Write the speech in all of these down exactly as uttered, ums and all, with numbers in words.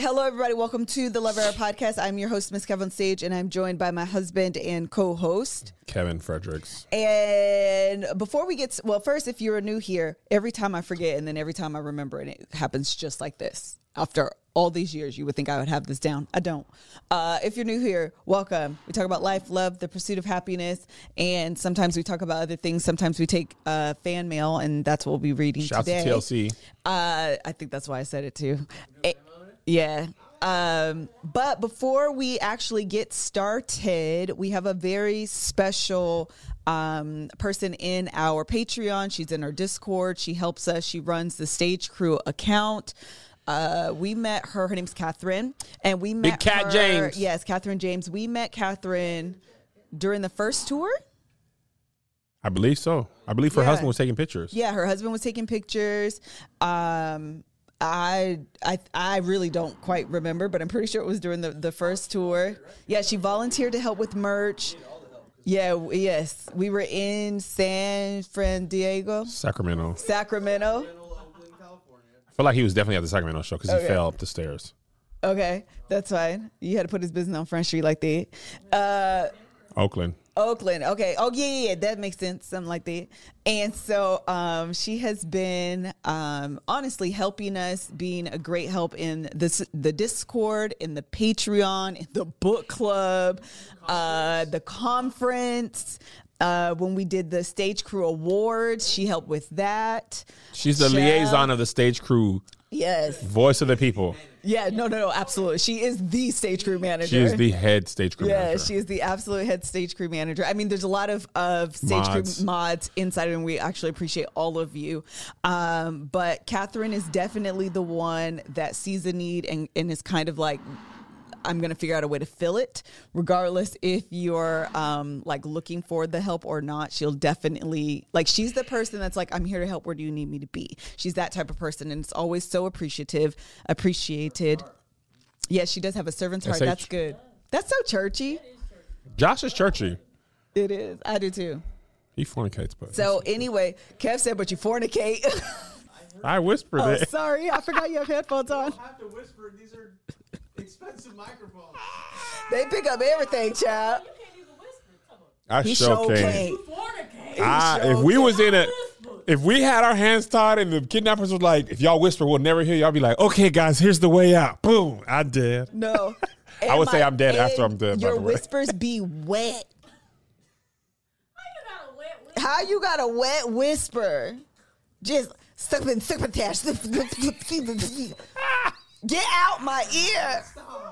Hello, everybody. Welcome to the Love Era Podcast. I'm your host, Miss Kevin Sage, and I'm joined by my husband and co-host, Kevin Fredericks. And before we get, well, first, if you're new here, every time I forget, and then every time I remember, and it happens just like this. After all these years, you would think I would have this down. I don't. Uh, if you're new here, welcome. We talk about life, love, the pursuit of happiness, and sometimes we talk about other things. Sometimes we take uh, fan mail, and that's what we'll be reading Shouts today. to T L C. Uh, I think that's why I said it too. It, yeah. Um, but before we actually get started, we have a very special um, person in our Patreon. She's in our Discord. She helps us. She runs the Stage Crew account. Uh, we met her. Her name's Catherine, and we met Big Cat her, James. Yes, Catherine James. We met Catherine during the first tour. I believe so. I believe her Yeah. husband was taking pictures. Yeah, her husband was taking pictures. Um, I I I really don't quite remember, but I'm pretty sure it was during the, the first tour. Yeah, she volunteered to help with merch. Yeah, w- yes. We were in San Fran Diego, Sacramento. Sacramento. I feel like he was definitely at the Sacramento show because Okay. he fell up the stairs. Okay, that's fine. You had to put his business on Front Street like that. Uh, Oakland. Oakland. Okay. Oh, yeah, yeah, yeah. That makes sense. Something like that. And so um, she has been um, honestly helping us, being a great help in this, the Discord, in the Patreon, in the book club, uh, the conference. Uh, when we did the Stage Crew Awards, she helped with that. She's the Shell. liaison of the Stage Crew, Yes. voice of the people. Yeah. No, no, no. Absolutely. She is the Stage Crew manager. She is the head Stage Crew Yeah, manager. she is the absolute head Stage Crew manager. I mean, there's a lot of, of Stage Mods. Crew mods inside, and we actually appreciate all of you. Um, but Catherine is definitely the one that sees a need and, and is kind of like, I'm going to figure out a way to fill it, regardless if you're um, like looking for the help or not. She'll definitely, like, she's the person that's like, I'm here to help. Where do you need me to be? She's that type of person, and it's always so appreciative, appreciated. Yes, she does have a servant's heart. S H. That's good. That's so churchy. Josh is churchy. It is. I do too. He fornicates, but So anyway, Kev said, but you fornicate. I whispered Oh, it. sorry. I forgot you have headphones on. I have to whisper. These are expensive microphones. They pick up everything, child. I He sure sure can. can't. I, sure if we can. was in a, if we had our hands tied and the kidnappers was like, if y'all whisper, we'll never hear y'all be like, okay, guys, here's the way out. Boom, I did. No. I would And say my- I'm dead and after I'm dead, by Your the way. whispers be wet. How you got a wet whisper? How you got a wet whisper? Just sipping, sipping, tash. Get out my ear.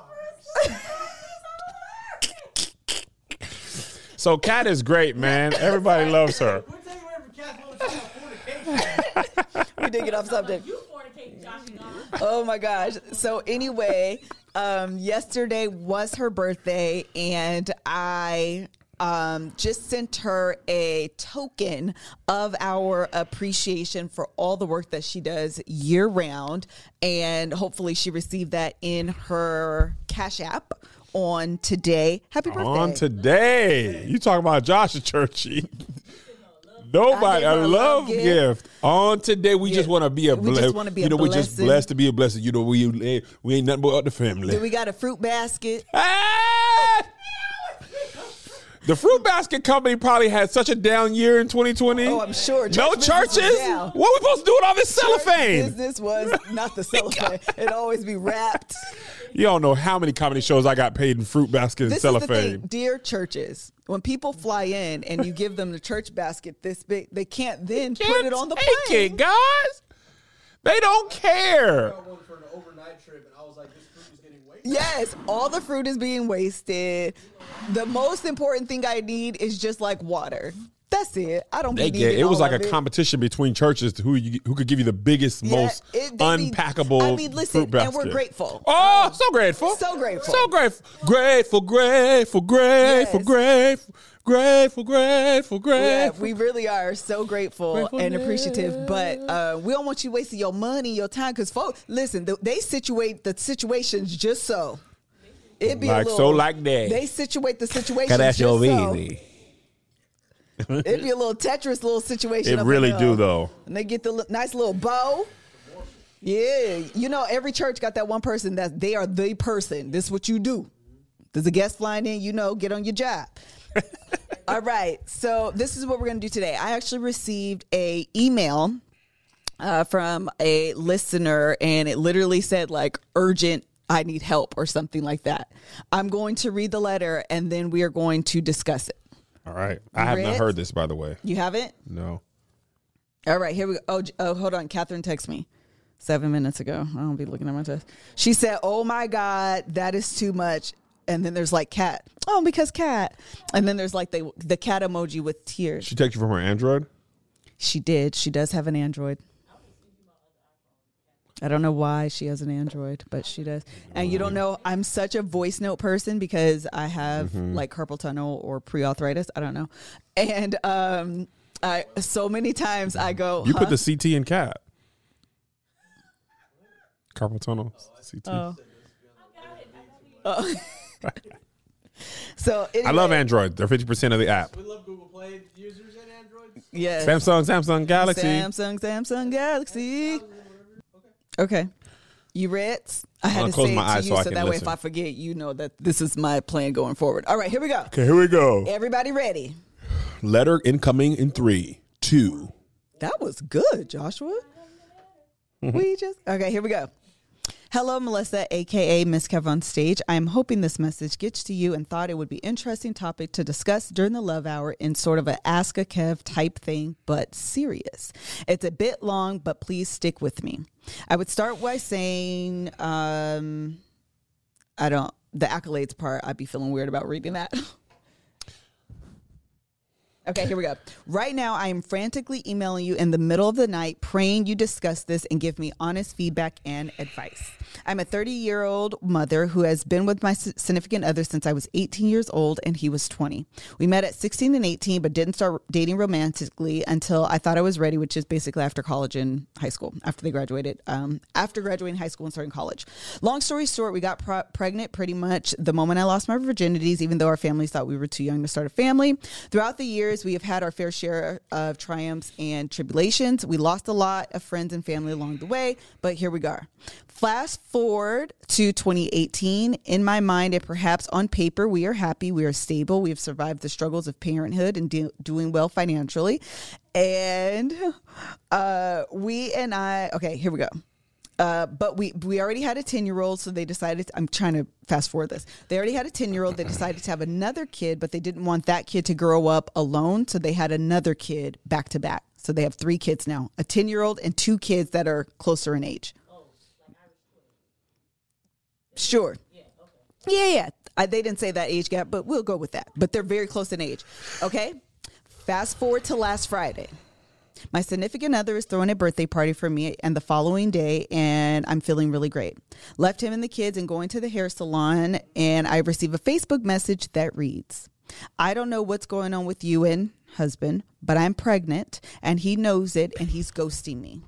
So Kat is great, man. Everybody loves her. We'll take away from Kath Williams about fornication. We did get off subject. You fornicate, Josh God. Oh my gosh. So anyway, um, yesterday was her birthday, and I um, just sent her a token of our appreciation for all the work that she does year round. And hopefully she received that in her Cash App on today. Happy birthday. On today, you talking about Josh is churchy. Nobody, I a gave her a love love gift. gift. On today, we Yeah. just want to be a We blessing. just wanna be a You know, we just blessing. blessed to be a blessing. You know, we we ain't nothing but the family. Do we got a fruit basket? Ah! The fruit basket company probably had such a down year in twenty twenty. Oh, I'm sure. No Church business was churches. down. What are we supposed to do with all this Church cellophane? business was not the cellophane. It'd always be wrapped. You don't know how many comedy shows I got paid in fruit basket and This is the thing, cellophane. dear churches. When people fly in and you give them the church basket this big, they can't then put Can't it on the take plane. it, guys. They don't care. I got one for an overnight trip, and I was like, this fruit is getting wasted. Yes, all the fruit is being wasted. The most important thing I need is just like water. That's it. I don't. They be get needing it was all like of a it. competition between churches to who you, who could give you the biggest, Yeah, most it- they be- unpackable I mean, listen, fruit basket. and we're grateful. Oh, so grateful. So grateful. So grateful. Grateful, grateful, grateful, Yes. grateful, grateful, grateful, Yeah, grateful. we really are so grateful Grateful, and yeah. appreciative, but uh, we don't want you wasting your money, your time, because folks, listen, th- they situate the situations just so. It be Like a so little, like that. They situate the situation Cause that's just your so. baby. It'd be a little Tetris little situation. It up really in do there. though. And they get the li- nice little bow. Yeah, you know, every church got that one person that they are the person. This is what you do. There's a guest flying in, you know, get on your job. All right, so this is what we're going to do today. I actually received a email uh, from a listener, and it literally said like urgent, I need help or something like that. I'm going to read the letter, and then we are going to discuss it. All right. I have not heard this, by the way. You haven't? No. All right, here we go. Oh, oh, hold on. Catherine texted me seven minutes ago. I don't be looking at my text. She said, oh, my God, that is too much. And then there's like cat. Oh, because cat. And then there's like the the cat emoji with tears. She texted you from her Android? She did. She does have an Android. I don't know why she has an Android, but she does. And you don't know, I'm such a voice note person because I have mm-hmm. like carpal tunnel or pre-arthritis. I don't know. And um, I so many times I go, You huh? put the C T in cat. Carpal tunnel, C T. Oh. Oh. So anyway. I love Android. They're fifty percent of the app. We love Google Play users and Androids. Yes. Samsung, Samsung Galaxy. Samsung, Samsung Galaxy. Okay. You read? I had to say it to you so, so that way listen. If I forget, you know that this is my plan going forward. All right, here we go. Okay, here we go. Everybody ready? Letter incoming in three, two. That was good, Joshua. Mm-hmm. We just, okay, here we go. Hello, Melissa, a k a. Miss Kev on Stage. I am hoping this message gets to you and thought it would be an interesting topic to discuss during the love hour in sort of a Ask a Kev type thing, but serious. It's a bit long, but please stick with me. I would start by saying, um, I don't, the accolades part, I'd be feeling weird about reading that. Okay, here we go. Right now, I am frantically emailing you in the middle of the night, praying you discuss this and give me honest feedback and advice. I'm a thirty-year-old mother who has been with my significant other since I was eighteen years old and he was twenty. We met at sixteen and eighteen, but didn't start dating romantically until I thought I was ready, which is basically after college and high school, after they graduated, um, after graduating high school and starting college. Long story short, we got pro- pregnant pretty much the moment I lost my virginities, even though our families thought we were too young to start a family. Throughout the years, we have had our fair share of triumphs and tribulations. We lost a lot of friends and family along the way, but here we go. Fast forward to twenty eighteen. In my mind, and perhaps on paper, we are happy, we are stable, we have survived the struggles of parenthood and do- doing well financially. And uh, we and I, okay, here we go. Uh, but we we already had a ten-year-old, so they decided, to, I'm trying to fast forward this. They already had a ten-year-old. They decided to have another kid, but they didn't want that kid to grow up alone, so they had another kid back to back. So they have three kids now, a ten-year-old and two kids that are closer in age. Sure. Yeah, yeah. I, they didn't say that age gap, but we'll go with that. But they're very close in age. Okay? Fast forward to last Friday. My significant other is throwing a birthday party for me and the following day, and I'm feeling really great. Left him and the kids and going to the hair salon, and I receive a Facebook message that reads, I don't know what's going on with you and husband, but I'm pregnant, and he knows it, and he's ghosting me.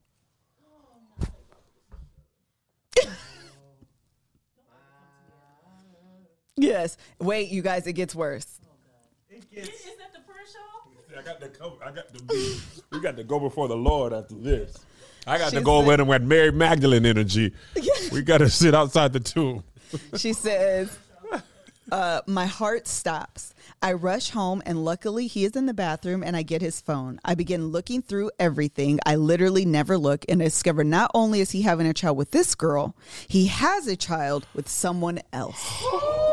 Yes. Wait, you guys, it gets worse. It gets. Is that the prayer show? I got to go. I got to. We got to go before the Lord after this. I got She to go said- with him with Mary Magdalene energy. We got to sit outside the tomb. She says, uh, my heart stops. I rush home, and luckily he is in the bathroom, and I get his phone. I begin looking through everything. I literally never look, and discover not only is he having a child with this girl, he has a child with someone else.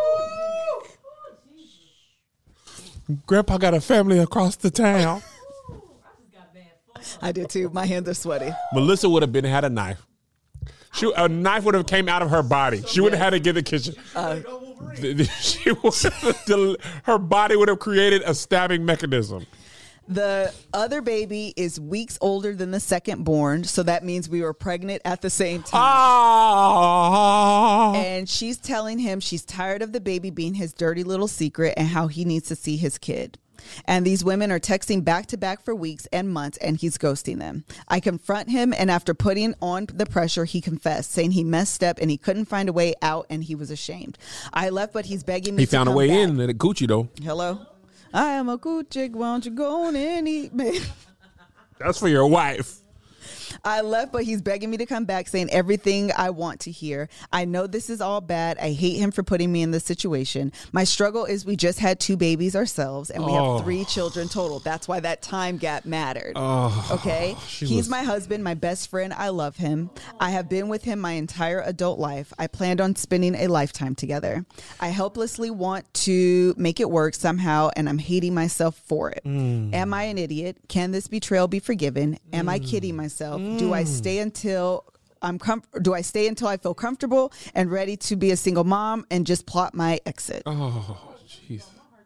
Grandpa got a family across the town. I did too. My hands are sweaty. Melissa would have been had a knife. She, a knife would have came out of her body. She would have had to get the kitchen. Uh, she would have, her body would have created a stabbing mechanism. The other baby is weeks older than the second born, so that means we were pregnant at the same time. Ah. And she's telling him she's tired of the baby being his dirty little secret and how he needs to see his kid. And these women are texting back to back for weeks and months, and he's ghosting them. I confront him, and after putting on the pressure, he confessed, saying he messed up and he couldn't find a way out, and he was ashamed. I left, but he's begging me He to found a come way back. in at Gucci, though. Hello? I am a good chick. Why don't you go on and eat me? That's for your wife. I left, but he's begging me to come back, saying everything I want to hear. I know this is all bad. I hate him for putting me in this situation. My struggle is we just had two babies ourselves, and we Oh. have three children total. That's why that time gap mattered. Oh, Okay? she He's was- my husband, my best friend. I love him. I have been with him my entire adult life. I planned on spending a lifetime together. I helplessly want to make it work somehow, and I'm hating myself for it. Mm. Am I an idiot? Can this betrayal be forgiven? Am I kidding myself? Do I stay until I'm com- do I stay until I feel comfortable and ready to be a single mom and just plot my exit? Oh, jeez.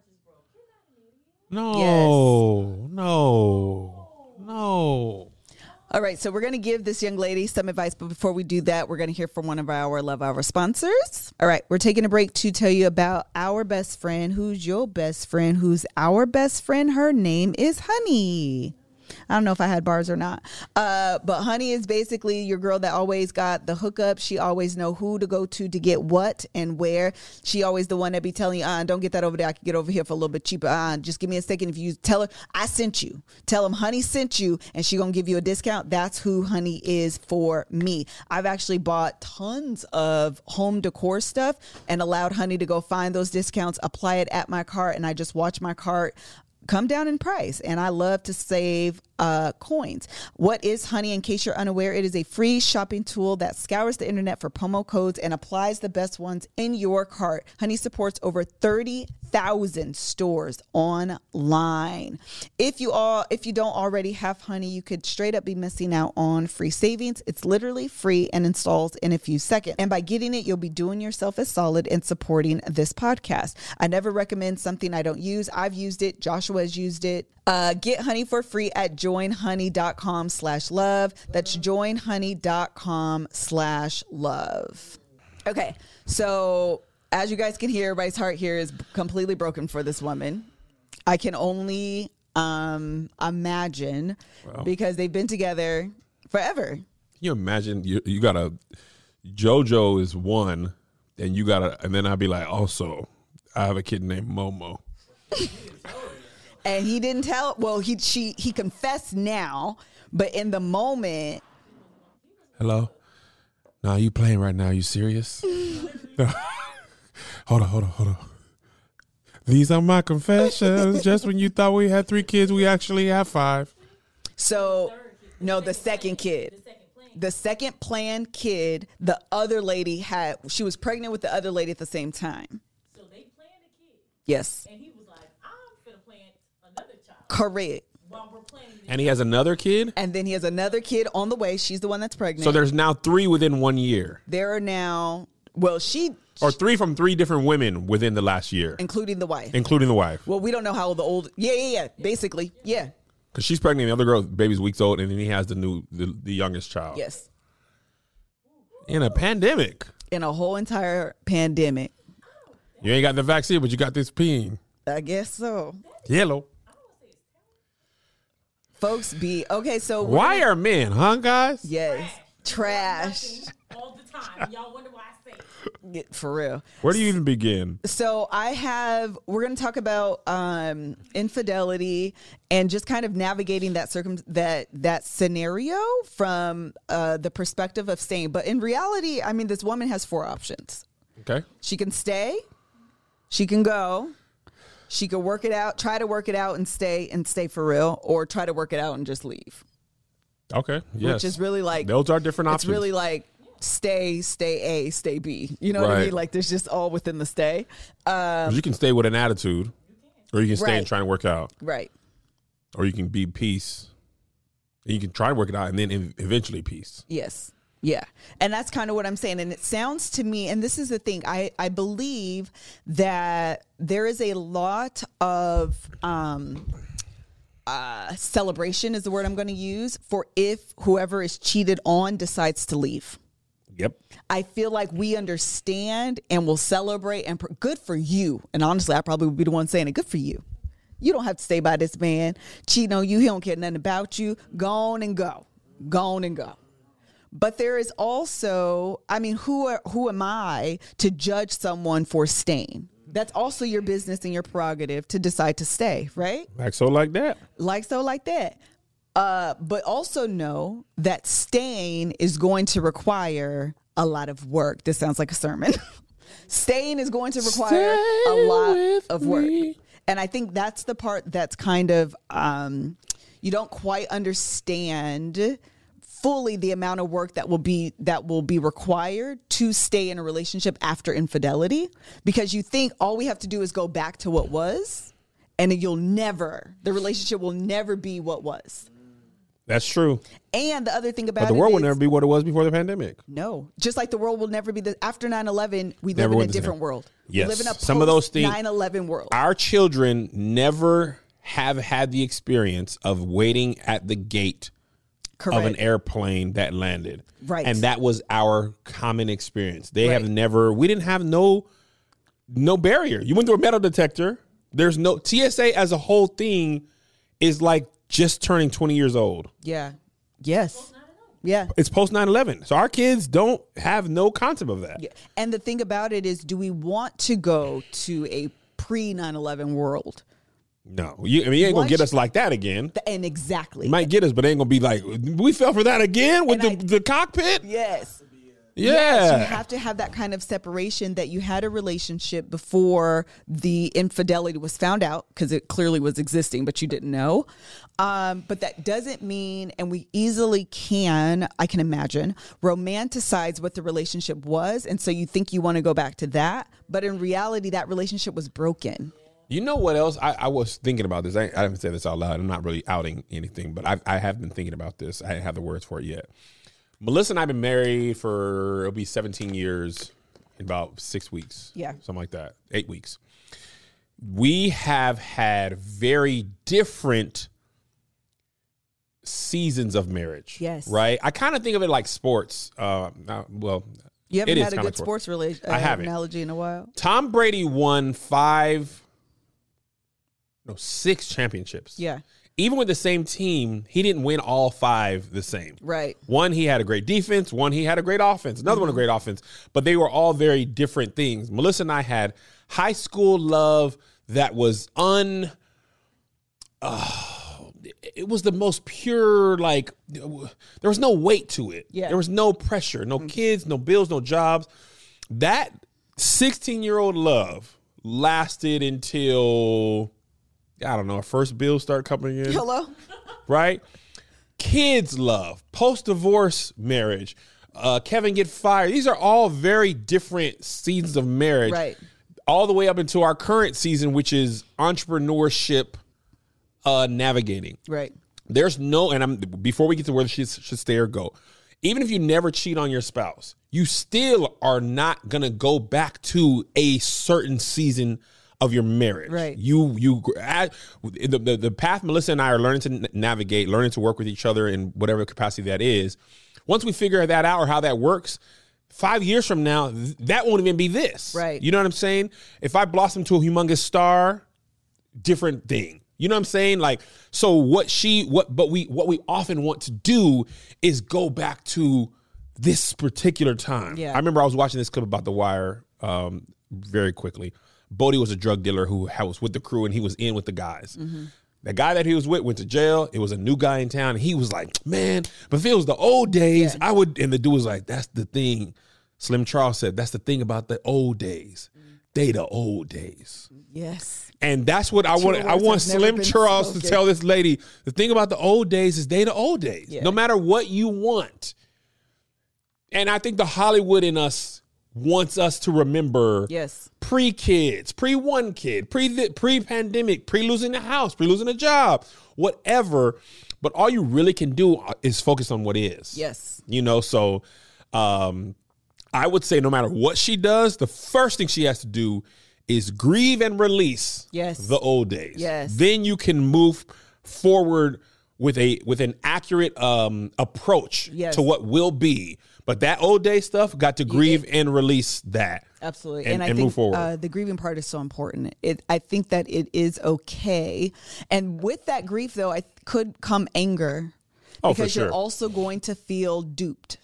No, no, no. All right, so we're going to give this young lady some advice, but before we do that, we're going to hear from one of our Love Hour sponsors. All right, we're taking a break to tell you about our best friend. Who's your best friend? Who's our best friend? Her name is Honey. I don't know if I had bars or not. Uh, but Honey is basically your girl that always got the hookup. She always know who to go to to get what and where. She always the one that be telling you, uh, don't get that over there. I can get over here for a little bit cheaper. Uh, just give me a second. If you tell her, I sent you. Tell them Honey sent you and she going to give you a discount. That's who Honey is for me. I've actually bought tons of home decor stuff and allowed Honey to go find those discounts, apply it at my cart, and I just watch my cart come down in price, and I love to save uh, coins. What is Honey? In case you're unaware, it is a free shopping tool that scours the internet for promo codes and applies the best ones in your cart. Honey supports over thirty thousand stores online. If you all, if you don't already have Honey, you could straight up be missing out on free savings. It's literally free and installs in a few seconds. And by getting it, you'll be doing yourself a solid and supporting this podcast. I never recommend something I don't use. I've used it. Joshua has used it. Uh, get Honey for free at joinhoney.com slash love. That's joinhoney.com slash love. Okay, so as you guys can hear, everybody's heart here is completely broken for this woman. I can only um, imagine Wow. because they've been together forever. Can you imagine you, you got a JoJo is one, and you got a, and then I'd be like, also, I have a kid named Momo. And he didn't tell. Well, he she he confessed now, but in the moment, Hello? Nah, you playing right now. You serious? Hold on, hold on, hold on. These are my confessions. Just when you thought we had three kids, we actually have five. so no, the second kid. The second planned kid, the other lady had, she was pregnant with the other lady at the same time. So they planned a kid, Yes, and he was like, "I'm gonna plan another child correct. while we're planning this." And he has another kid? And then he has another kid on the way. She's the one that's pregnant. So there's now three within one year. there are now, well, she, Or three from three different women within the last year, including the wife. including the wife. Well, we don't know how old the old, yeah, yeah, yeah, basically, yeah, Because she's pregnant, the other girl, baby's weeks old, and then he has the new, the, the youngest child. yes. In a pandemic. In a whole entire pandemic. You ain't got the vaccine, but you got this peeing. I guess so. Yellow. Folks be, okay, so. we're Why gonna- are men, huh, guys? Yes. Trash. all the time. Y'all wonder why I say it. Yeah, for real. Where do you even begin? So I have, we're going to talk about um, infidelity and just kind of navigating that circum that that scenario from uh, the perspective of staying. But in reality, I mean, this woman has four options. Okay. She can stay, she can go, she can work it out, try to work it out and stay and stay for real, or try to work it out and just leave. Okay. Yes. Which is really like, Those are different it's options. really like stay, stay A, stay B. You know what I Right. mean? Like there's just all within the stay. Um, 'Cause you can stay with an attitude, or you can stay and Right. try and work out, right. or you can be peace. And you can try and work it out, and then ev- eventually peace. Yes. Yeah. And that's kind of what I'm saying. And it sounds to me, and this is the thing, I, I believe that there is a lot of um, uh, celebration is the word I'm going to use for if whoever is cheated on decides to leave. Yep. I feel like we understand and will celebrate and pr- good for you. And honestly, I probably would be the one saying it. Good for you. You don't have to stay by this man cheating on you. He don't care nothing about you. Go on and go. Go on and go. But there is also, I mean, who are, who am I to judge someone for staying? That's also your business and your prerogative to decide to stay, right? Like so, like that. Like so, like that. Uh, but also know that staying is going to require a lot of work. This sounds like a sermon. Staying is going to require Stay a lot with of work. me. And I think that's the part that's kind of, um, you don't quite understand fully the amount of work that will be that will be required to stay in a relationship after infidelity, because you think all we have to do is go back to what was, and you'll never, the relationship will never be what was. That's true. And the other thing about But the it world will is- never be what it was before the pandemic. no, just like the world will never be the after nine eleven, we Never live in was a the different same. world. Yes. We live in a Some of those things- nine eleven world. Our children never have had the experience of waiting at the gate Correct. of an airplane that landed. Right. And that was our common experience. They Right. have never, we didn't have no no barrier. You went through a metal detector. There's no, T S A as a whole thing is like just turning twenty years old. Yeah. Yes. Yeah. It's post nine eleven. So our kids don't have no concept of that. Yeah. And the thing about it is, do we want to go to a pre nine eleven world? No. You, I mean, you ain't going Once to get you- us like that again. And exactly. You might get us, but it ain't going to be like, we fell for that again with the, And I- the cockpit? yes. Yeah. Yes, you have to have that kind of separation, that you had a relationship before the infidelity was found out, because it clearly was existing, but you didn't know. Um, but that doesn't mean, and we easily can, I can imagine, romanticize what the relationship was. And so you think you want to go back to that. But in reality, that relationship was broken. You know what else? I, I was thinking about this. I, I haven't said this out loud. I'm not really outing anything, but I, I have been thinking about this. I didn't have the words for it yet. Melissa and I have been married for, it'll be seventeen years in about six weeks. Yeah. Something like that. Eight weeks. We have had very different seasons of marriage. Yes. Right? I kind of think of it like sports. Uh, now, well, You haven't it is had a kinda good sports relation, uh, I haven't. analogy in a while. Tom Brady won five, no, six championships. Yeah. Even with the same team, he didn't win all five the same. Right. One, he had a great defense. One, he had a great offense. Another one, a great offense. But they were all very different things. Melissa and I had high school love that was un... Uh, it was the most pure, like, there was no weight to it. Yeah. There was no pressure, no kids, no bills, no jobs. That sixteen-year-old love lasted until... I don't know, our first bills start coming in, Hello? right? Kids love, post-divorce marriage, uh, Kevin get fired. These are all very different seasons of marriage. Right. All the way up into our current season, which is entrepreneurship uh, navigating. Right. There's no, and I'm before we get to where she should stay or go, even if you never cheat on your spouse, you still are not going to go back to a certain season of your marriage. Right. You, you, I, the, the, the path Melissa and I are learning to n- navigate, learning to work with each other in whatever capacity that is. Once we figure that out or how that works, five years from now, th- that won't even be this. Right. You know what I'm saying? If I blossom to a humongous star, different thing. You know what I'm saying? Like, so what she, what, but we, what we often want to do is go back to this particular time. Yeah. I remember I was watching this clip about The Wire um, very quickly. Bodie was a drug dealer who was with the crew and he was in with the guys. Mm-hmm. The guy that he was with went to jail. It was a new guy in town. And he was like, man, but if it was the old days, Yeah. I would. And the dude was like, that's the thing. Slim Charles said, that's the thing about the old days. They the old days. Yes. And that's what I want. I words want have never Slim been Charles to spoken. tell this lady, the thing about the old days is they the old days. Yeah. No matter what you want. And I think the Hollywood in us wants us to remember Yes. pre-kids, pre-one kid, pre pre-pandemic, pre-losing the house, pre-losing a job, whatever. But all you really can do is focus on what is. Yes. You know, so um, I would say no matter what she does, the first thing she has to do is grieve and release Yes. the old days. Yes. Then you can move forward with a with an accurate um, approach Yes. to what will be. But that old day stuff, got to grieve and release that. Absolutely. And, I and think move forward. Uh, the grieving part is so important. It, I think that it is okay. And with that grief, though, I could come anger. Oh, for because sure. you're also going to feel duped.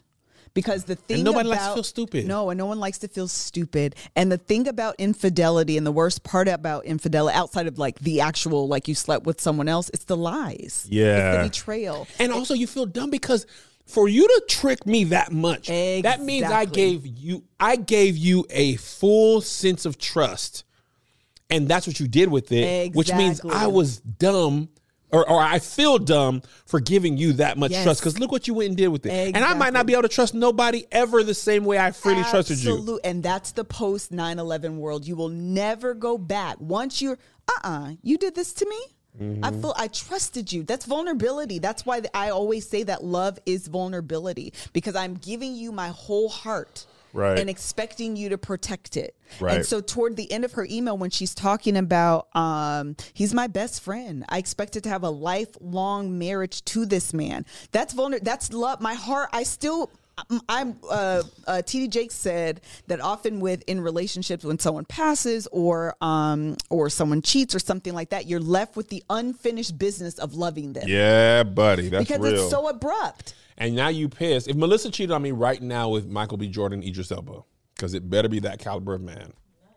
Because the thing And nobody about, likes to feel stupid. No, and no one likes to feel stupid. And the thing about infidelity, and the worst part about infidelity, outside of like the actual, like you slept with someone else, it's the lies. Yeah. It's the betrayal. And also you feel dumb because for you to trick me that much, that means I Exactly. gave you I gave you a full sense of trust. And that's what you did with it, which means Exactly. I was dumb. Or, or I feel dumb for giving you that much Yes. trust because look what you went and did with it. And I might not Exactly. be able to trust nobody ever the same way I freely trusted you. Absolute- And that's the post nine eleven world. You will never go back. Once you're, uh-uh, you did this to me? Mm-hmm. I feel I trusted you. That's vulnerability. That's why I always say that love is vulnerability, because I'm giving you my whole heart. Right. And expecting you to protect it. Right. And so toward the end of her email, when she's talking about, um, he's my best friend. I expected to have a lifelong marriage to this man. That's vulnerable. That's love. My heart, I still, I'm, uh, uh, T D Jakes said that often with in relationships, when someone passes or, um, or someone cheats or something like that, you're left with the unfinished business of loving them. Yeah, buddy. That's Because real. it's so abrupt. And now you pissed. If Melissa cheated on me right now with Michael B. Jordan, Idris Elba, because it better be that caliber of man.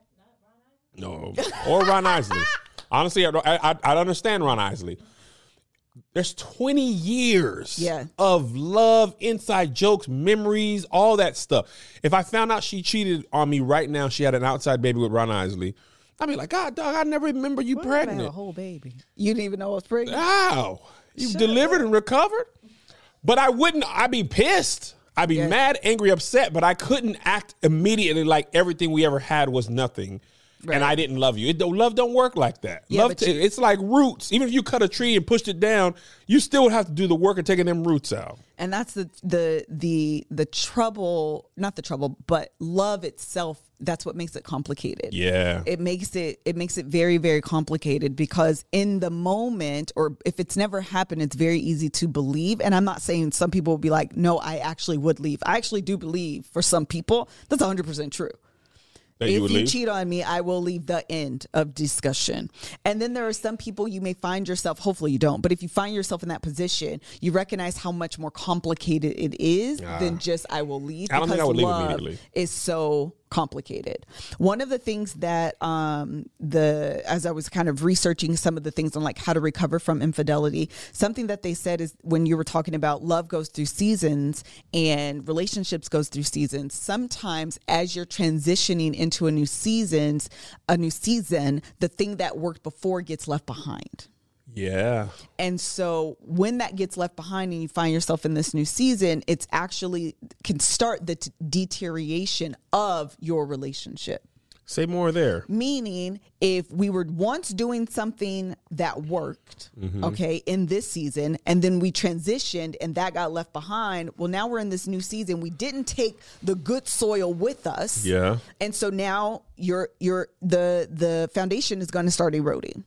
No, or Ron Isley. Honestly, I, don't- I, I I understand Ron Isley. There's twenty years Yeah. of love, inside jokes, memories, all that stuff. If I found out she cheated on me right now, she had an outside baby with Ron Isley, I'd be like, God, dog, I never remember you I had a pregnant. whole baby. You didn't even know I was pregnant. Wow. You delivered and recovered? But I wouldn't, I'd be pissed. I'd be Yeah. mad, angry, upset, but I couldn't act immediately like everything we ever had was nothing. Right. And I didn't love you. It, don't- love don't work like that. Yeah, love, but t- you- it's like roots. Even if you cut a tree and pushed it down, you still would have to do the work of taking them roots out. And that's the the the the trouble, not the trouble, but love itself. That's what makes it complicated. Yeah. It makes it it makes it very, very complicated, because in the moment, or if it's never happened, it's very easy to believe. And I'm not saying some people will be like, no, I actually would leave. I actually do believe for some people that's one hundred percent true. That If you you, would leave? cheat on me, I will leave, the end of discussion. And then there are some people you may find yourself, hopefully you don't, but if you find yourself in that position, you recognize how much more complicated it is than just I will leave. I don't think because I would leave love immediately. is so complicated. One of the things that um the as I was kind of researching some of the things on like how to recover from infidelity, something that they said is when you were talking about love goes through seasons and relationships goes through seasons. Sometimes as you're transitioning into a new seasons, a new season, the thing that worked before gets left behind. Yeah. And so when that gets left behind and you find yourself in this new season, it's actually can start the t- deterioration of your relationship. Say more there. Meaning, if we were once doing something that worked, okay, in this season, and then we transitioned and that got left behind, well, now we're in this new season. We didn't take the good soil with us. Yeah. And so now your your the the foundation is going to start eroding.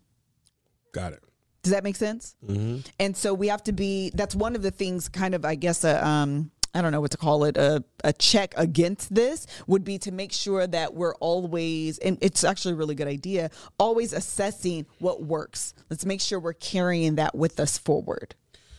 Got it. Does that make sense? Mm-hmm. And so we have to be, that's one of the things kind of, I guess, a, um, I don't know what to call it, a, a check against this would be to make sure that we're always, and it's actually a really good idea, always assessing what works. Let's make sure we're carrying that with us forward.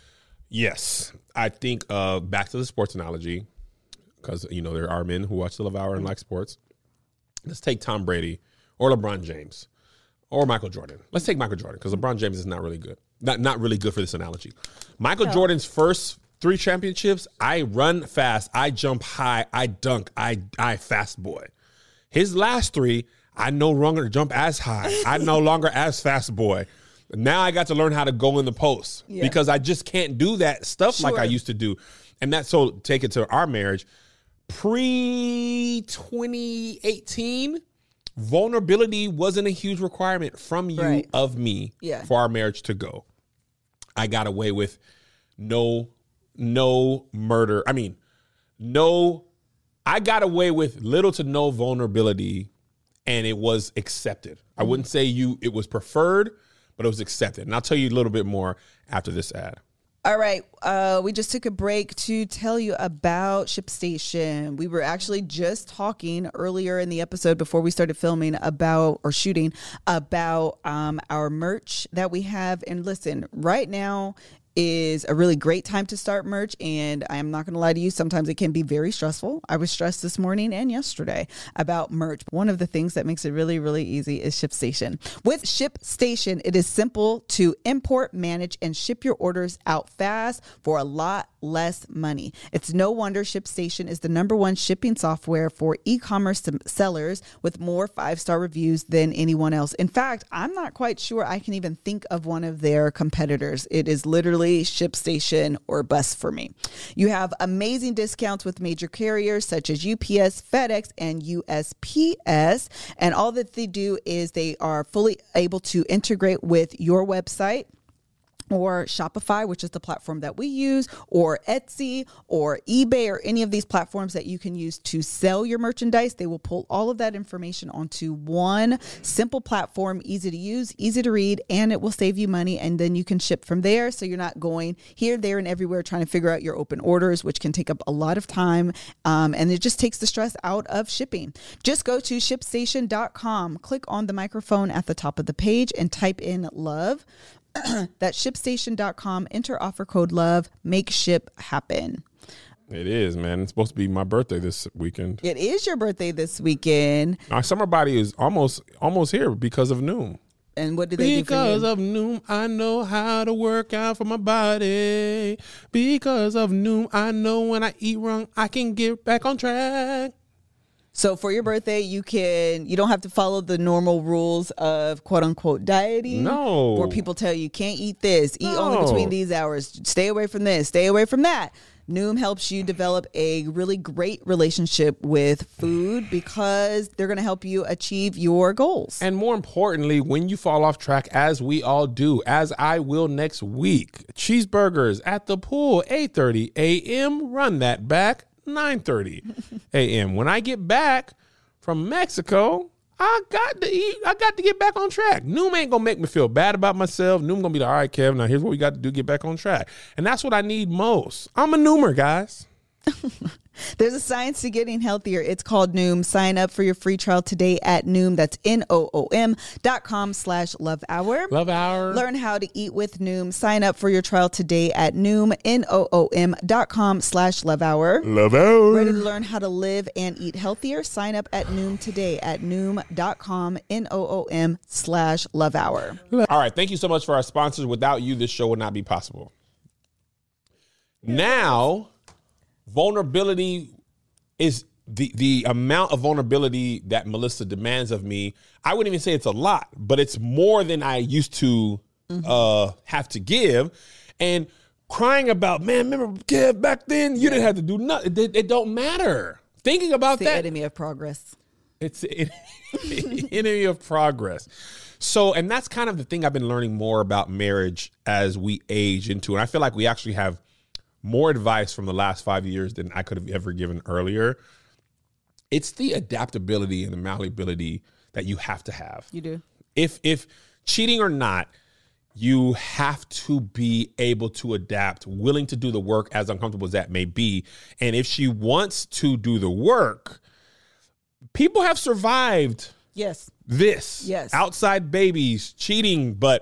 Yes. I think uh, back to the sports analogy, because, you know, there are men who watch the Love Hour and like sports. Let's take Tom Brady or LeBron James. Or Michael Jordan. Let's take Michael Jordan, because LeBron James is not really good. Not not really good for this analogy. Michael No. Jordan's first three championships, I run fast, I jump high, I dunk, I I fast boy. His last three, I no longer jump as high. I no longer as fast boy. Now I got to learn how to go in the post Yeah. because I just can't do that stuff like I Sure. used to do. And that's so take it to our marriage. Pre twenty eighteen, vulnerability wasn't a huge requirement from you Right. of me Yeah. for our marriage to go. I got away with no, no murder. I mean, no, I got away with little to no vulnerability, and it was accepted. I wouldn't say you, it was preferred, but it was accepted. And I'll tell you a little bit more after this ad. All right. Uh, we just took a break to tell you about ShipStation. We were actually just talking earlier in the episode before we started filming about or shooting about um, our merch that we have. And listen, right now, is a really great time to start merch. And I am not going to lie to you, sometimes it can be very stressful. I was stressed this morning and yesterday about merch. One of the things that makes it really, really easy is ShipStation. With ShipStation, it is simple to import, manage, and ship your orders out fast for a lot less money. It's no wonder ShipStation is the number one shipping software for e-commerce sellers with more five-star reviews than anyone else. In fact, I'm not quite sure I can even think of one of their competitors. It is literally ShipStation or bust for me. You have amazing discounts with major carriers such as U P S, FedEx, and U S P S. And all that they do is they are fully able to integrate with your website, or Shopify, which is the platform that we use, or Etsy or eBay, or any of these platforms that you can use to sell your merchandise. They will pull all of that information onto one simple platform, easy to use, easy to read, and it will save you money. And then you can ship from there. So you're not going here, there, and everywhere trying to figure out your open orders, which can take up a lot of time. Um, and it just takes the stress out of shipping. Just go to ship station dot com, click on the microphone at the top of the page and type in love. That's ship station dot com. Enter offer code love. Make ship happen. It is, man. It's supposed to be my birthday this weekend. It is your birthday this weekend. My summer body is almost almost here because of Noom. And what do they Because do for of Noom, I know how to work out for my body. Because of Noom, I know when I eat wrong, I can get back on track. So for your birthday, you can, you don't have to follow the normal rules of quote unquote dieting. No. Where people tell you can't eat this, eat No. only between these hours, stay away from this, stay away from that. Noom helps you develop a really great relationship with food because they're going to help you achieve your goals. And more importantly, when you fall off track, as we all do, as I will next week, cheeseburgers at the pool, eight thirty a.m., run that back. nine thirty a.m. When I get back from Mexico, I got to eat. I got to get back on track. Noom ain't going to make me feel bad about myself. Noom going to be like, all right, Kev, now here's what we got to do, get back on track. And that's what I need most. I'm a Noomer, guys. There's a science to getting healthier. It's called Noom. Sign up for your free trial today at Noom. That's N O O M dot com slash love hour. Love hour. Learn how to eat with Noom. Sign up for your trial today at Noom, N O O M dot com slash love hour. Love hour. Ready to learn how to live and eat healthier? Sign up at Noom today at Noom dot com, N O O M slash love hour. All right. Thank you so much for our sponsors. Without you, this show would not be possible. Now, vulnerability is the the amount of vulnerability that Melissa demands of me. I wouldn't even say it's a lot, but it's more than I used to mm-hmm. uh, have to give. And crying about, man, remember, Kev, back then you yeah. didn't have to do nothing. It, it don't matter. Thinking about it's the that, enemy of progress. It's the enemy of progress. So, and that's kind of the thing I've been learning more about marriage as we age into. And I feel like we actually have more advice from the last five years than I could have ever given earlier. It's the adaptability and the malleability that you have to have. You do. If if cheating or not, you have to be able to adapt, willing to do the work, as uncomfortable as that may be. And if she wants to do the work, people have survived yes. this. Yes. Outside babies, cheating, but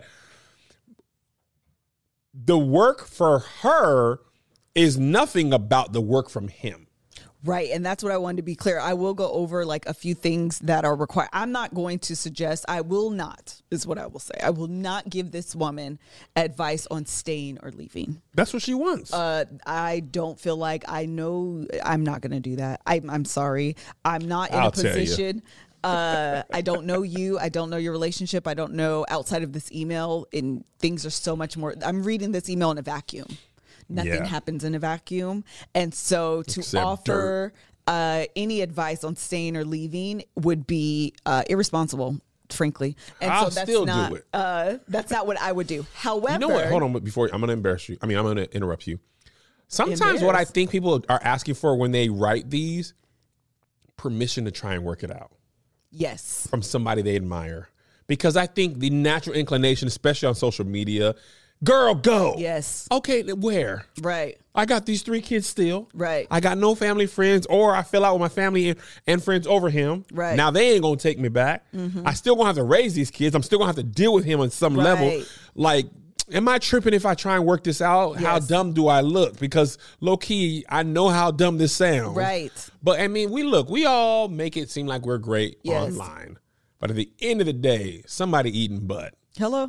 the work for her is nothing about the work from him. Right. And that's what I wanted to be clear. I will go over like a few things that are required. I'm not going to suggest, I will not, is what I will say. I will not give this woman advice on staying or leaving. That's what she wants. Uh, I don't feel like I know, I'm not going to do that. I, I'm sorry. I'm not in I'll a position. uh, I don't know you. I don't know your relationship. I don't know outside of this email, and things are so much more. I'm reading this email in a vacuum. Nothing Yeah. happens in a vacuum. And so to Except offer uh, any advice on staying or leaving would be uh, irresponsible, frankly. And I'll so that's still not, do it. Uh, that's not what I would do. However, You know what? Hold on, but before I'm going to embarrass you. I mean, I'm going to interrupt you. Sometimes what I Embarrass. think people are asking for when they write these, permission to try and work it out yes. from somebody they admire. Because I think the natural inclination, especially on social media, girl, go. Yes. Okay, then where? Right. I got these three kids still. Right. I got no family, friends, or I fell out with my family and, and friends over him. Right. Now they ain't gonna take me back. I still gonna have to raise these kids. I'm still gonna have to deal with him on some level. Right. Like, am I tripping if I try and work this out? How Yes. dumb do I look? Because low key, I know how dumb this sounds. Right. But I mean, we look, we all make it seem like we're great Yes. online. But at the end of the day, somebody eating butt. Hello?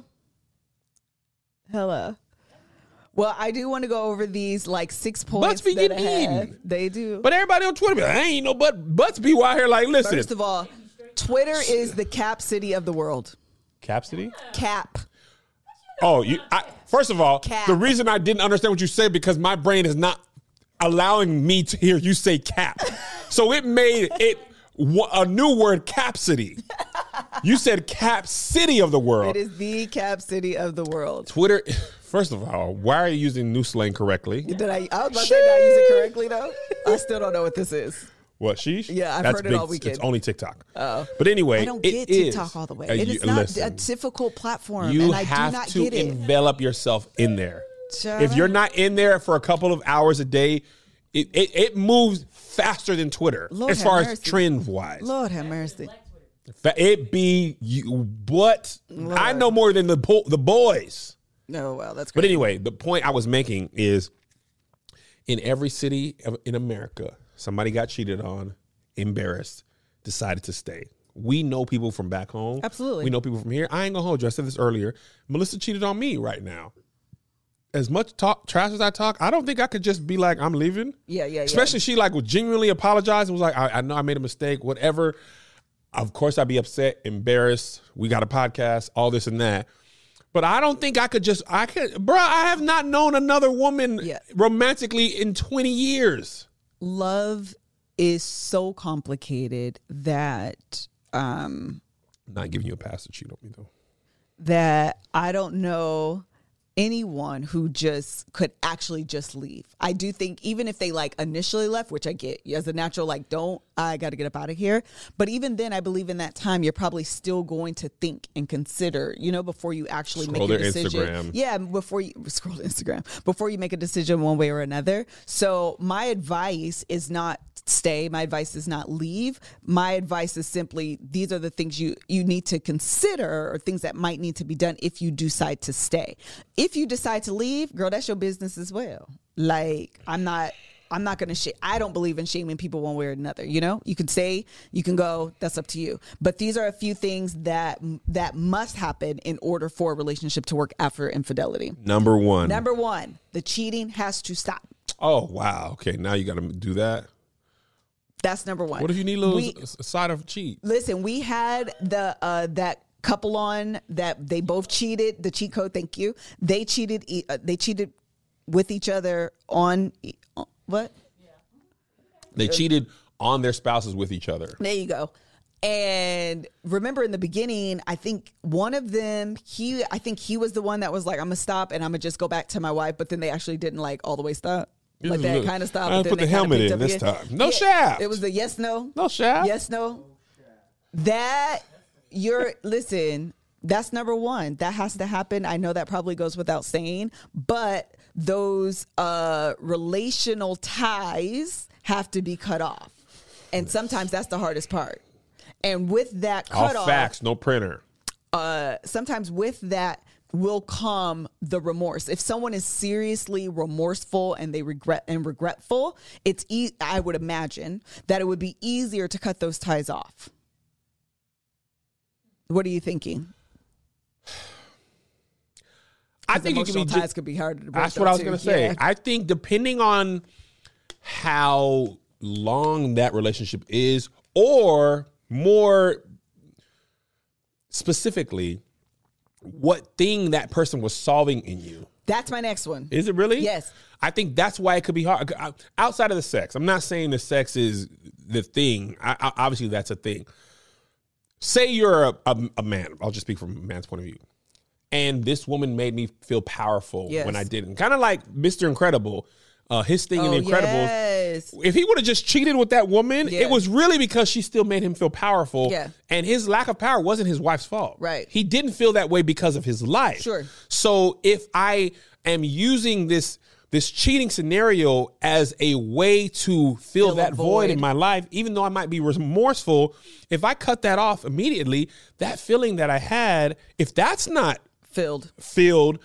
Hello. Well, I do want to go over these like six points Butts be that I getting have. eaten. They do. But everybody on Twitter be like, I ain't no butt. Butts be out here like, listen. First of all, Twitter is the cap city of the world. Cap City? Cap. Oh, you. I, first of all, Cap. the reason I didn't understand what you said because my brain is not allowing me to hear you say cap. So it made it wa- a new word, Cap City. You said Cap City of the world. It is the cap city of the world. Twitter. First of all, why are you using new slang correctly? Did I? I was about to say, did I use it correctly though? I still don't know what this is. What, sheesh? Yeah, I've That's heard it big. all weekend. It's only TikTok. Oh. But anyway, I don't it get is- TikTok all the way. Uh, It you- is not listen, a difficult platform, you and I have do not to get it. envelop yourself in there. Shut If you're up. not in there for a couple of hours a day, it, it, it moves faster than Twitter Lord as have far as mercy. trend wise. Lord have mercy. It be you, what I know more than the po- the boys. No, well, that's But great. anyway, the point I was making is, in every city of- in America, somebody got cheated on, embarrassed, decided to stay. We know people from back home. Absolutely. We know people from here. I ain't gonna hold you. I said this earlier. Melissa cheated on me right now. As much talk trash as I talk, I don't think I could just be like, I'm leaving. Yeah, yeah, yeah. Especially she like would genuinely apologize and was like, I, I know I made a mistake, whatever. Of course I'd be upset, embarrassed. We got a podcast, all this and that. But I don't think I could just, I could, bro, I have not known another woman Yeah. romantically in twenty years. Love is so complicated that um Not giving you a pass to cheat on me though. that I don't know anyone who just could actually just leave. I do think even if they like initially left, which I get as a natural, like, don't, I got to get up out of here. But even then, I believe in that time, you're probably still going to think and consider, you know, before you actually Scroll make a their decision. Instagram. Yeah, before you scroll Instagram, before you make a decision one way or another. So my advice is not stay. My advice is not leave. My advice is simply, these are the things you, you need to consider or things that might need to be done if you decide to stay. If you decide to leave, girl, that's your business as well. Like, I'm not, I'm not going to sh- I don't believe in shaming people one way or another. You know, you can say, you can go, that's up to you. But these are a few things that, that must happen in order for a relationship to work after infidelity. Number one. Number one, the cheating has to stop. Oh, wow. Okay, now you got to do that. That's number one. What if you need a little We- s- side of cheat? Listen, we had the uh, that couple on that they both cheated. The cheat code, thank you. They cheated. e- Uh, they cheated with each other on e- uh, what? They cheated on their spouses with each other. There you go. And remember in the beginning, I think one of them, he, I think he was the one that was like, I'm gonna stop and I'm gonna just go back to my wife. But then they actually didn't like all the way stop. Like that kind of stop. I but then put they the kinda helmet picked in up this again. time. No shaft. It was the yes, no. No shaft. Yes, no. That you're listen, that's number one. That has to happen. I know that probably goes without saying, but those uh relational ties have to be cut off. And sometimes that's the hardest part. And with that All cut off, facts, no printer. uh, sometimes with that will come the remorse. If someone is seriously remorseful and they regret and regretful, it's e- I would imagine that it would be easier to cut those ties off. What are you thinking? I think it could emotional be ties just, could be harder to break. that's what I was going to say. Yeah. I think depending on how long that relationship is, or more specifically, what thing that person was solving in you. That's my next one. Is it really? Yes. I think that's why it could be hard. Outside of the sex, I'm not saying the sex is the thing. I, I, obviously, that's a thing. Say you're a, a, a man. I'll just speak from a man's point of view. And this woman made me feel powerful Yes. when I didn't. Kind of like Mister Incredible. Uh, his thing in Oh, The Incredibles. yes. If he would have just cheated with that woman, Yeah. it was really because she still made him feel powerful. Yeah. And his lack of power wasn't his wife's fault. Right. He didn't feel that way because of his life. Sure. So if I am using this this cheating scenario as a way to fill, Fill a that void. in void. my life, even though I might be remorseful, if I cut that off immediately, that feeling that I had, if that's not Filled. filled,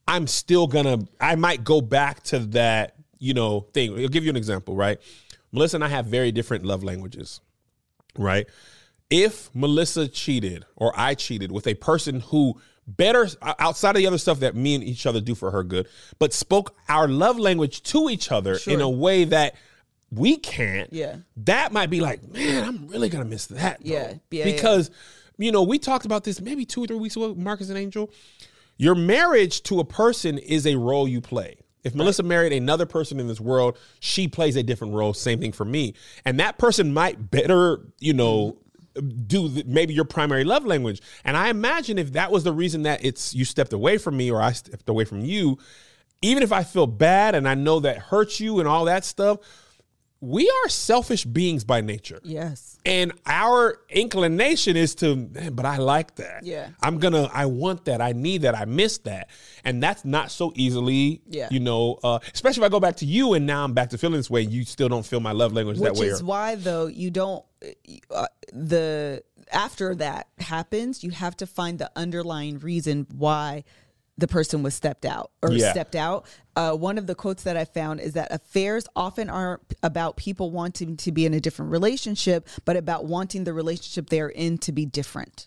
I'm still gonna, I might go back to that, you know, thing. I'll give you an example, right? Melissa and I have very different love languages, right? If Melissa cheated or I cheated with a person who better, outside of the other stuff that me and each other do for her good, but spoke our love language to each other Sure. in a way that we can't, Yeah. that might be like, man, I'm really going to miss that. Though. Yeah. Yeah, Because, you know, we talked about this maybe two or three weeks ago, Marcus and Angel. Your marriage to a person is a role you play. If Melissa married another person in this world, she plays a different role. Same thing for me. And that person might better, you know, do the, maybe your primary love language. And I imagine if that was the reason that it's you stepped away from me or I stepped away from you, even if I feel bad and I know that hurts you and all that stuff, we are selfish beings by nature. Yes. And our inclination is to, man, but I like that. Yeah. I'm going to, I want that. I need that. I miss that. And that's not so easily, Yeah. you know, uh, especially if I go back to you and now I'm back to feeling this way, you still don't feel my love language Which that way. is or, why, though, you don't, uh, the, after that happens, you have to find the underlying reason why the person was stepped out or Yeah. stepped out. Uh, one of the quotes that I found is that affairs often aren't about people wanting to be in a different relationship, but about wanting the relationship they're in to be different.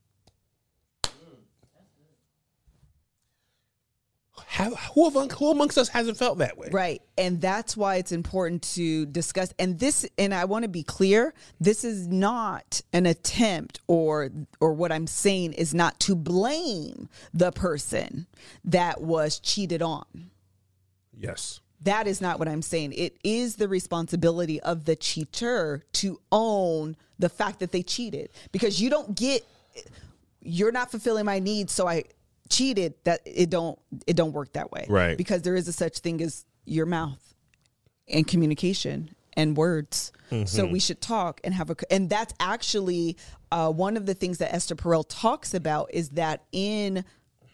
Have, who, among, who amongst us hasn't felt that way? Right. And that's why it's important to discuss. And this, and I want to be clear, this is not an attempt or, or what I'm saying is not to blame the person that was cheated on. Yes. That is not what I'm saying. It is the responsibility of the cheater to own the fact that they cheated, because you don't get, you're not fulfilling my needs, so I cheated. That it don't it don't work that way, Right? Because there is a such thing as your mouth and communication and words. Mm-hmm. So we should talk and have a, and that's actually uh, one of the things that Esther Perel talks about is that in.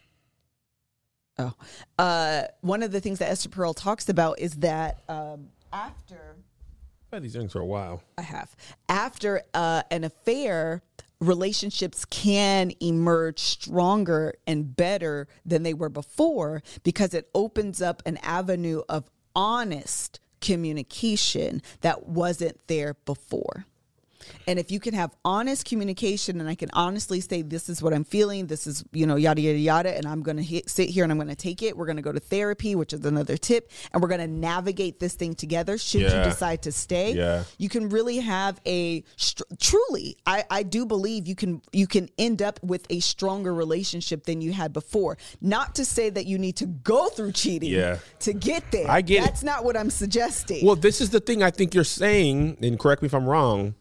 Oh, uh, one of the things that Esther Perel talks about is that um, after I've had these things for a while. I have after uh, an affair, relationships can emerge stronger and better than they were before because it opens up an avenue of honest communication that wasn't there before. And if you can have honest communication and I can honestly say, this is what I'm feeling, this is, you know, yada, yada, yada, and I'm going to sit here and I'm going to take it. We're going to go to therapy, which is another tip, and we're going to navigate this thing together. Should Yeah. you decide to stay, Yeah. you can really have a, truly, I, I do believe you can, you can end up with a stronger relationship than you had before. Not to say that you need to go through cheating Yeah. to get there. I get it. That's not what I'm suggesting. Well, this is the thing I think you're saying, and correct me if I'm wrong.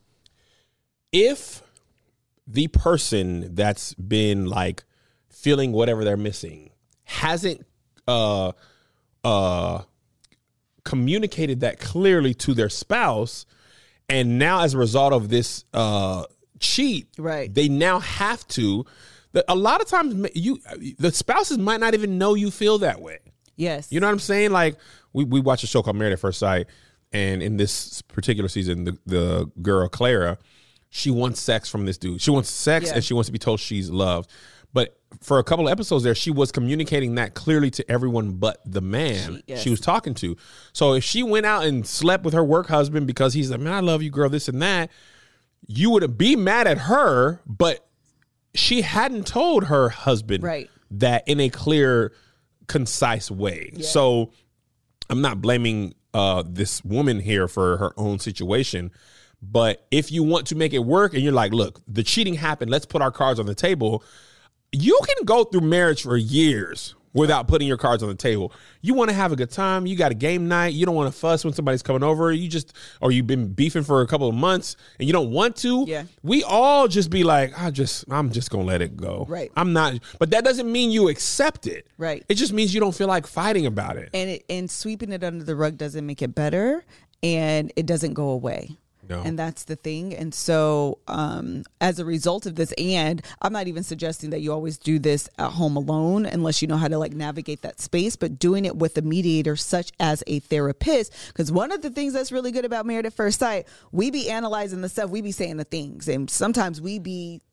If the person that's been like feeling whatever they're missing hasn't uh uh communicated that clearly to their spouse, and now as a result of this uh cheat, Right. they now have to, the, a lot of times you the spouses might not even know you feel that way. Yes. You know what I'm saying? Like we, we watched a show called Married at First Sight, and in this particular season, the, the girl Clara, she wants sex from this dude. She wants sex Yeah. and she wants to be told she's loved. But for a couple of episodes there, she was communicating that clearly to everyone but the man She- yes. she was talking to. So if she went out and slept with her work husband because he's like, man, I love you, girl, this and that, you would be mad at her, but she hadn't told her husband Right. that in a clear, concise way. Yeah. So I'm not blaming uh, this woman here for her own situation. But if you want to make it work and you're like, look, the cheating happened, let's put our cards on the table. You can go through marriage for years without putting your cards on the table. You want to have a good time. You got a game night. You don't want to fuss when somebody's coming over. You just, or you've been beefing for a couple of months and you don't want to. Yeah. We all just be like, I just, I'm just going to let it go. Right. I'm not, but that doesn't mean you accept it. Right. It just means you don't feel like fighting about it. and it, and sweeping it under the rug doesn't make it better, and it doesn't go away. No. And that's the thing. And so um, as a result of this, and I'm not even suggesting that you always do this at home alone unless you know how to like navigate that space, but doing it with a mediator such as a therapist. Because one of the things that's really good about Married at First Sight, we be analyzing the stuff, we be saying the things, and sometimes we be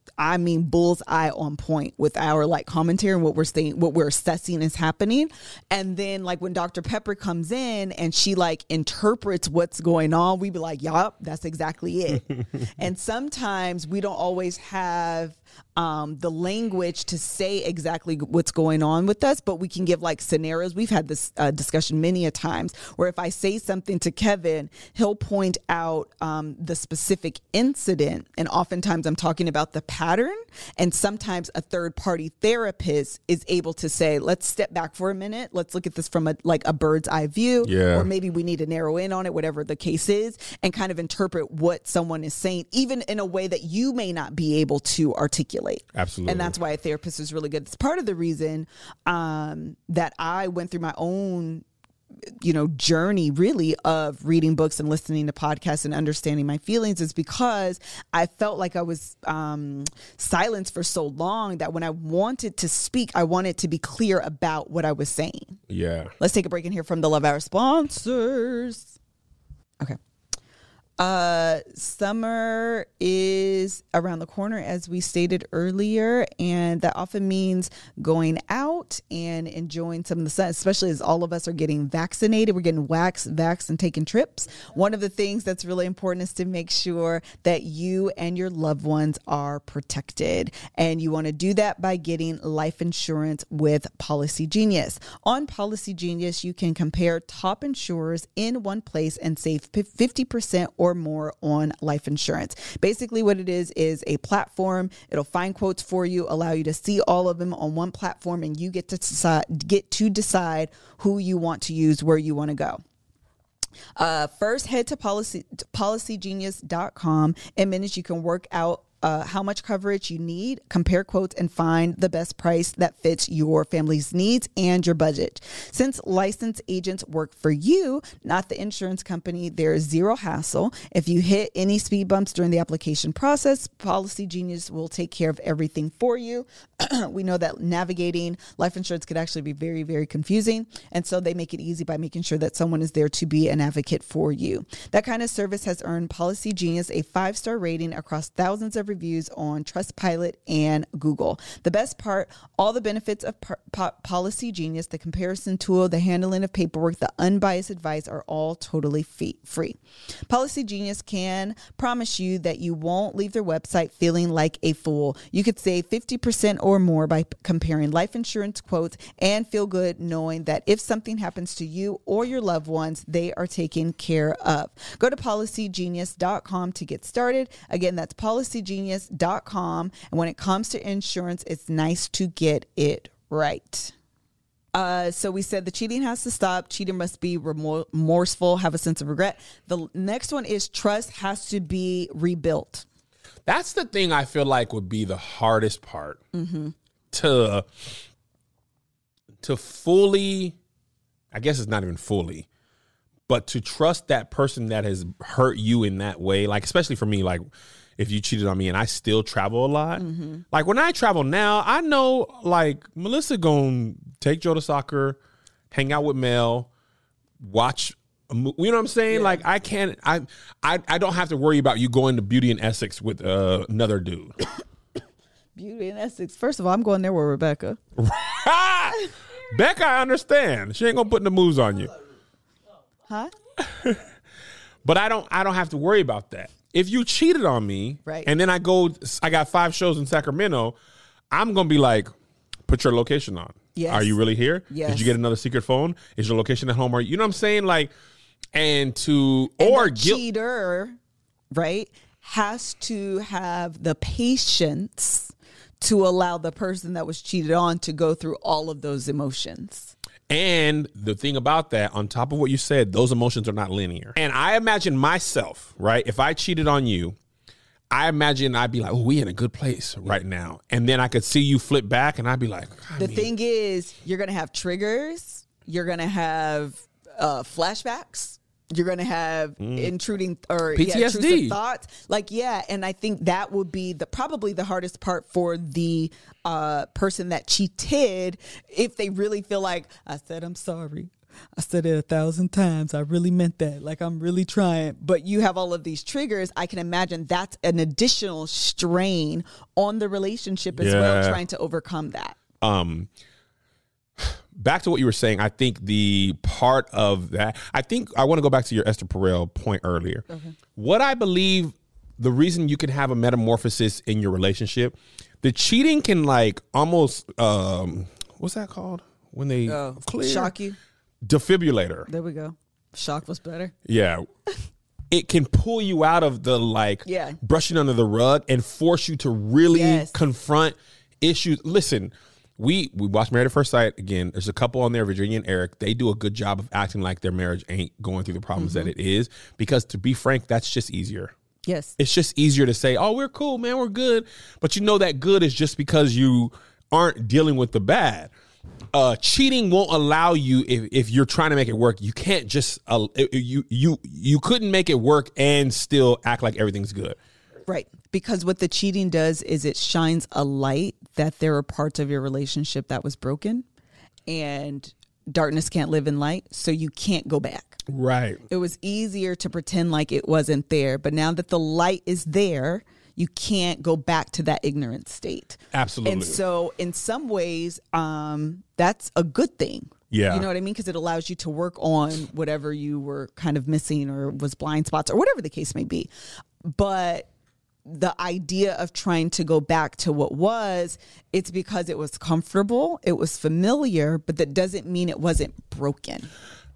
I mean, bullseye on point with our like commentary and what we're saying, what we're assessing is happening. And then like when Doctor Pepper comes in and she like interprets what's going on, we be like, yup, that's exactly it. And sometimes we don't always have um, the language to say exactly what's going on with us, but we can give like scenarios. We've had this uh, discussion many a times where if I say something to Kevin, he'll point out um, the specific incident. And oftentimes I'm talking about the pattern. And sometimes a third party therapist is able to say, let's step back for a minute. Let's look at this from a, like a bird's eye view, yeah. or maybe we need to narrow in on it, whatever the case is, and kind of interpret what someone is saying, even in a way that you may not be able to articulate. Absolutely. And that's why a therapist is really good. It's part of the reason um, that I went through my own, you know, journey really of reading books and listening to podcasts and understanding my feelings, is because I felt like I was um, silenced for so long that when I wanted to speak, I wanted to be clear about what I was saying. Yeah. Let's take a break and hear from the Love Hour sponsors. Okay. Uh, summer is around the corner, as we stated earlier, and that often means going out and enjoying some of the sun, especially as all of us are getting vaccinated. We're getting waxed, vaxxed, and taking trips. One of the things that's really important is to make sure that you and your loved ones are protected, and you want to do that by getting life insurance with Policy Genius. On Policy Genius, you can compare top insurers in one place and save fifty percent or more on life insurance. Basically what it is is a platform. It'll find quotes for you, allow you to see all of them on one platform, and you get to decide, get to decide who you want to use, where you want to go. Uh, first, head to policy policy genius dot com. In minutes, you can work out Uh, how much coverage you need, compare quotes, and find the best price that fits your family's needs and your budget. Since licensed agents work for you, not the insurance company, there is zero hassle. If you hit any speed bumps during the application process, Policy Genius will take care of everything for you. We know that navigating life insurance could actually be very, very confusing. And so they make it easy by making sure that someone is there to be an advocate for you. That kind of service has earned Policy Genius a five-star rating across thousands of reviews on Trustpilot and Google. The best part, all the benefits of po- po- Policy Genius, the comparison tool, the handling of paperwork, the unbiased advice are all totally fee- free. Policy Genius can promise you that you won't leave their website feeling like a fool. You could save fifty percent or more by p- comparing life insurance quotes and feel good knowing that if something happens to you or your loved ones, they are taken care of. Go to policy genius dot com to get started. Again, that's policy genius dot com. And when it comes to insurance, it's nice to get it right. Uh, so we said the cheating has to stop. Cheating must be remor- remorseful, have a sense of regret. The next one is trust has to be rebuilt. That's the thing I feel like would be the hardest part mm-hmm. to, to fully, I guess it's not even fully, but to trust that person that has hurt you in that way. Like, especially for me, like, if you cheated on me and I still travel a lot, mm-hmm. like when I travel now, I know like Melissa gonna take Joe to soccer, hang out with Mel, watch, a mo- you know what I'm saying? Yeah. Like I can't, I, I, I don't have to worry about you going to Beauty and Essex with uh, another dude. Beauty and Essex. First of all, I'm going there with Rebecca. Becca, I understand. She ain't gonna put the moves on you. Huh? But I don't, I don't have to worry about that. If you cheated on me, right, and then I go, I got five shows in Sacramento, I'm going to be like, put your location on. Yes. Are you really here? Yes. Did you get another secret phone? Is your location at home? Are you, you know what I'm saying? Like, and to, and or the guilt. cheater, right, has to have the patience to allow the person that was cheated on to go through all of those emotions. And the thing about that, on top of what you said, those emotions are not linear. And I imagine myself, right? If I cheated on you, I imagine I'd be like, oh, we in a good place right now. And then I could see you flip back and I'd be like, the thing is, you're going to have triggers. You're going to have uh, flashbacks. You're going to have mm. intruding or P T S D yeah, intrusive thoughts. Like, yeah. And I think that would be the probably the hardest part for the uh, person that cheated, if they really feel like, I said, I'm sorry. I said it a thousand times. I really meant that. Like, I'm really trying. But you have all of these triggers. I can imagine that's an additional strain on the relationship as well, Yeah. trying to overcome that. Um, back to what you were saying, I think the part of that, I think I want to go back to your Esther Perel point earlier. What I believe the reason you can have a metamorphosis in your relationship, the cheating can like almost, um, what's that called? When they Oh, clear? shock you. Defibrillator. There we go. Shock was better. Yeah. It can pull you out of the like Yeah. brushing under the rug and force you to really Yes. confront issues. Listen, we we watched Married at First Sight again. There's a couple on there, Virginia and Eric. They do a good job of acting like their marriage ain't going through the problems Mm-hmm. that it is, because to be frank, that's just easier. Yes. It's just easier to say, "Oh, we're cool, man, we're good," but you know that good is just because you aren't dealing with the bad. Uh, cheating won't allow you, if, if you're trying to make it work, you can't just uh, you you you couldn't make it work and still act like everything's good. Right. Because what the cheating does is it shines a light that there are parts of your relationship that was broken, and darkness can't live in light. So you can't go back. Right. It was easier to pretend like it wasn't there. But now that the light is there, you can't go back to that ignorant state. Absolutely. And so in some ways, um, that's a good thing. Yeah. You know what I mean? Because it allows you to work on whatever you were kind of missing or was blind spots or whatever the case may be. But the idea of trying to go back to what was, it's because it was comfortable, it was familiar, but that doesn't mean it wasn't broken.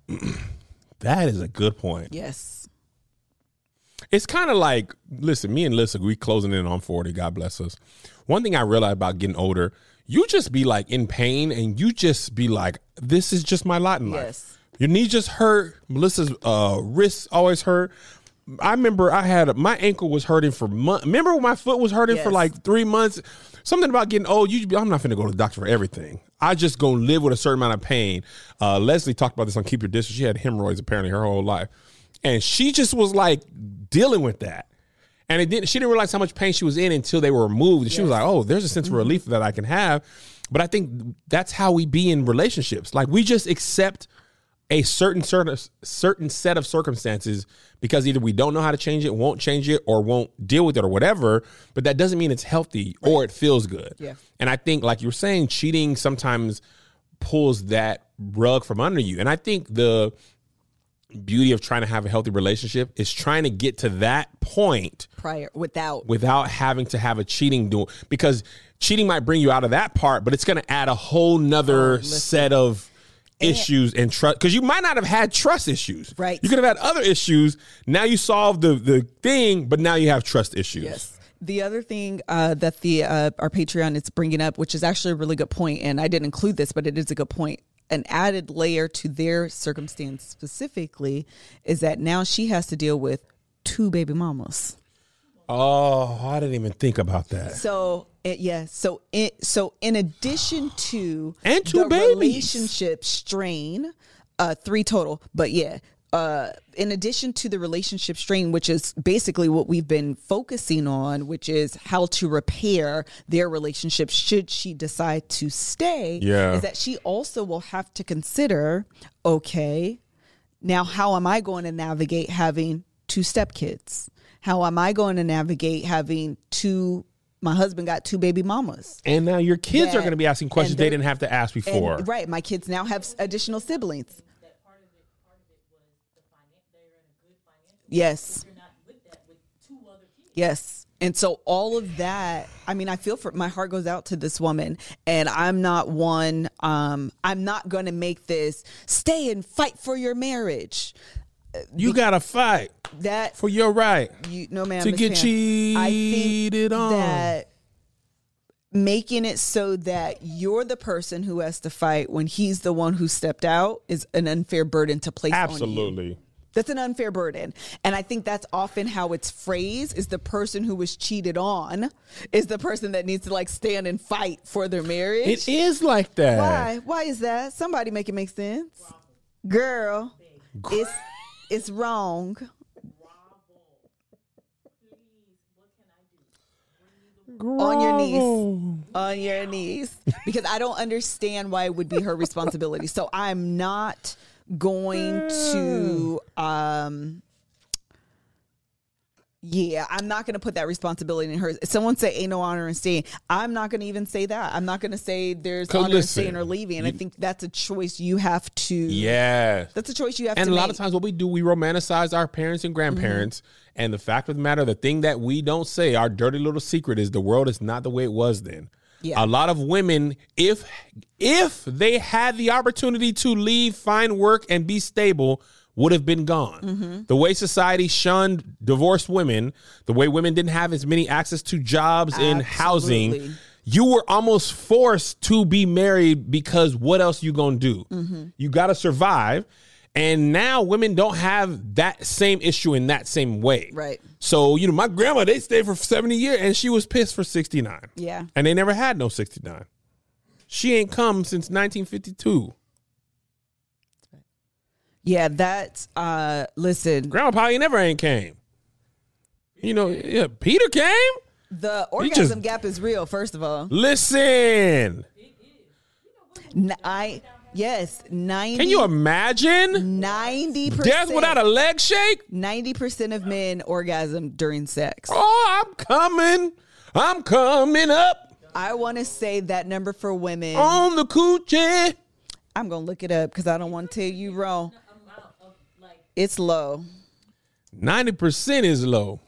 That is a good point. Yes. It's kind of like, listen, me and Lissa, we closing in on forty. God bless us. One thing I realized about getting older, you just be like in pain and you just be like, this is just my lot in life. Yes. Your knee just hurt. Melissa's uh, wrists always hurt. I remember I had, a, my ankle was hurting for months. Remember when my foot was hurting for Yes. like three months? Something about getting old, you, I'm not finna go to the doctor for everything. I just gonna live with a certain amount of pain. Uh, Leslie talked about this on Keep Your Distance. She had hemorrhoids apparently her whole life. And she just was like dealing with that. And it didn't, she didn't realize how much pain she was in until they were removed. And she was like, oh, there's a sense of relief that I can have. But I think that's how we be in relationships. Like we just accept a certain certain certain set of circumstances because either we don't know how to change it, won't change it, or won't deal with it or whatever. But that doesn't mean it's healthy or it feels good. Yeah. And I think, like you were saying, cheating sometimes pulls that rug from under you. And I think the beauty of trying to have a healthy relationship is trying to get to that point Prior, without. without having to have a cheating do, because cheating might bring you out of that part, but it's going to add a whole nother Oh, set of issues and trust, because you might not have had trust issues. Right. You could have had other issues. Now you solved the, the thing, but now you have trust issues. Yes. The other thing uh, that the uh, our Patreon is bringing up, which is actually a really good point, and I didn't include this, but it is a good point. An added layer to their circumstance specifically is that now she has to deal with two baby mamas. Oh, I didn't even think about that. So it, yeah, so it, so in addition to And two the babies. relationship strain, uh, three total. But yeah, uh, in addition to the relationship strain, which is basically what we've been focusing on, which is how to repair their relationship should she decide to stay. Yeah. Is that she also will have to consider, okay, now how am I going to navigate having two stepkids? How am I going to navigate having two? My husband got two baby mamas. And now your kids That- are going to be asking questions and they they're- didn't have to ask And, before. right, my kids now have s- additional siblings. That part of it, part of it was the finance. They're in a good financial. Yes, You're not with that with two other kids. yes. And so all of that, I mean, I feel for, my heart goes out to this woman, and I'm not one, um, I'm not going to make this stay and fight for your marriage. You got to fight That for your right you no ma'am to Miss get Pam, I think cheated on. that making it so that you're the person who has to fight when he's the one who stepped out is an unfair burden to place on you. Absolutely. That's an unfair burden. And I think that's often how it's phrased, is the person who was cheated on is the person that needs to like stand and fight for their marriage. It is like that. Why? Why is that? Somebody make it make sense. Girl, it's it's wrong. On your knees. On your knees. Because I don't understand why it would be her responsibility. So I'm not going to um yeah, I'm not going to put that responsibility in her. If someone say ain't no honor in staying, I'm not going to even say that. I'm not going to say there's honor in listen, staying or leaving. And you, I think that's a choice you have to. Yeah. That's a choice you have and to a make. lot of times what we do, we romanticize our parents and grandparents. Mm-hmm. And the fact of the matter, the thing that we don't say, our dirty little secret, is the world is not the way it was then. Yeah. A lot of women, if if they had the opportunity to leave, find work, and be stable, would have been gone. Mm-hmm. The way society shunned divorced women, the way women didn't have as many access to jobs and housing, you were almost forced to be married because what else you gonna do? Mm-hmm. You got to survive. And now women don't have that same issue in that same way. Right. So, you know, my grandma, they stayed for seventy years and she was pissed for sixty-nine. Yeah. And they never had no sixty-nine. She ain't come since nineteen fifty-two. Yeah, that's, uh, listen. Grandma probably never ain't came. You know, yeah, Peter came. The He orgasm just- gap is real, first of all. Listen. N- I, yes, ninety. Can you imagine? ninety percent. Death without a leg shake? ninety percent of men orgasm during sex. Oh, I'm coming. I'm coming up I want to say that number for women. on the coochie. I'm going to look it up because I don't want to tell you wrong. It's low. ninety percent is low.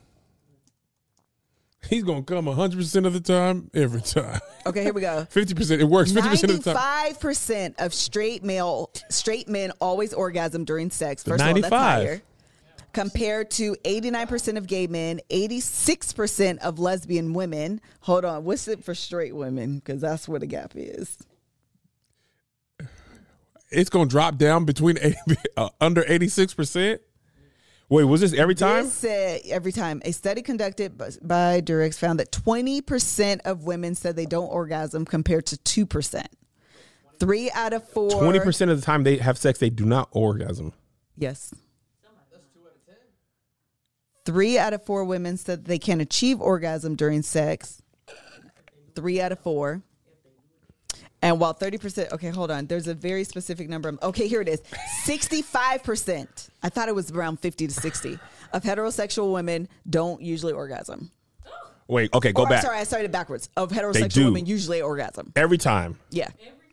He's going to come one hundred percent of the time, every time. Okay, here we go. fifty percent. It works fifty percent of the time. ninety-five percent of straight male straight men always orgasm during sex. First ninety-five. of all, that's higher. Compared to eighty-nine percent of gay men, eighty-six percent of lesbian women. Hold on, what's it for straight women? Because that's where the gap is. It's going to drop down between eighty, uh, under eighty-six percent. Wait, was this every time? This said every time. A study conducted by- by Durex found that twenty percent of women said they don't orgasm compared to two percent. Three out of four. twenty percent of the time they have sex, they do not orgasm. Yes. Three out of four women said they can achieve orgasm during sex. Three out of four. And while thirty percent, okay, hold on. There's a very specific number. Okay, here it is. sixty-five percent. I thought it was around fifty to sixty of heterosexual women don't usually orgasm. Wait, okay, go Or, back. Sorry, I started backwards. Of They heterosexual do. women usually orgasm. Every time. Yeah.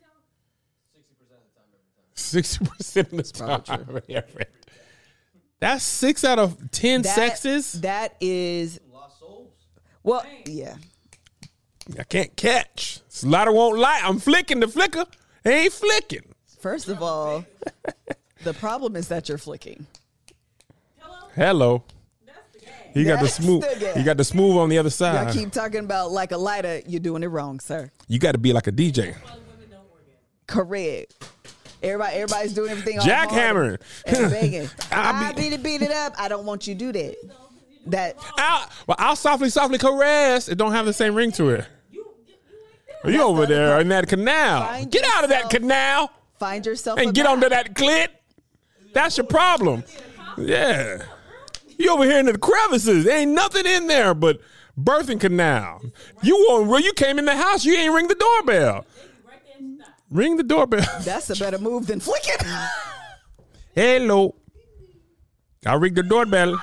sixty percent of the time. Every- That's six out of ten That- sexes. That is. Well, yeah. I can't catch. Slider won't lie. I'm flicking the flicker. Ain't flicking. First of all, the problem is that you're flicking. Hello. You got the That's smooth. the gap. You got the smooth on the other Y'all side. keep talking about like a lighter. You're doing it wrong, sir. You got to be like a D J. Correct. Everybody, everybody's doing everything. all hard Jackhammer. and begging. I'll I be- beat it, beat it up. I don't want you to do that. That I'll, well, I'll softly, softly caress. It don't have the same ring to it. You over the other there part. in that canal. Find Get out of that yourself- canal find yourself a and get back. onto that clit. That's your problem. Yeah. You over here in the crevices. There ain't nothing in there but birthing canal. You want, you came in the house. You ain't ring the doorbell. Ring the doorbell. That's a better move than flicking. Hello. I ring the doorbell.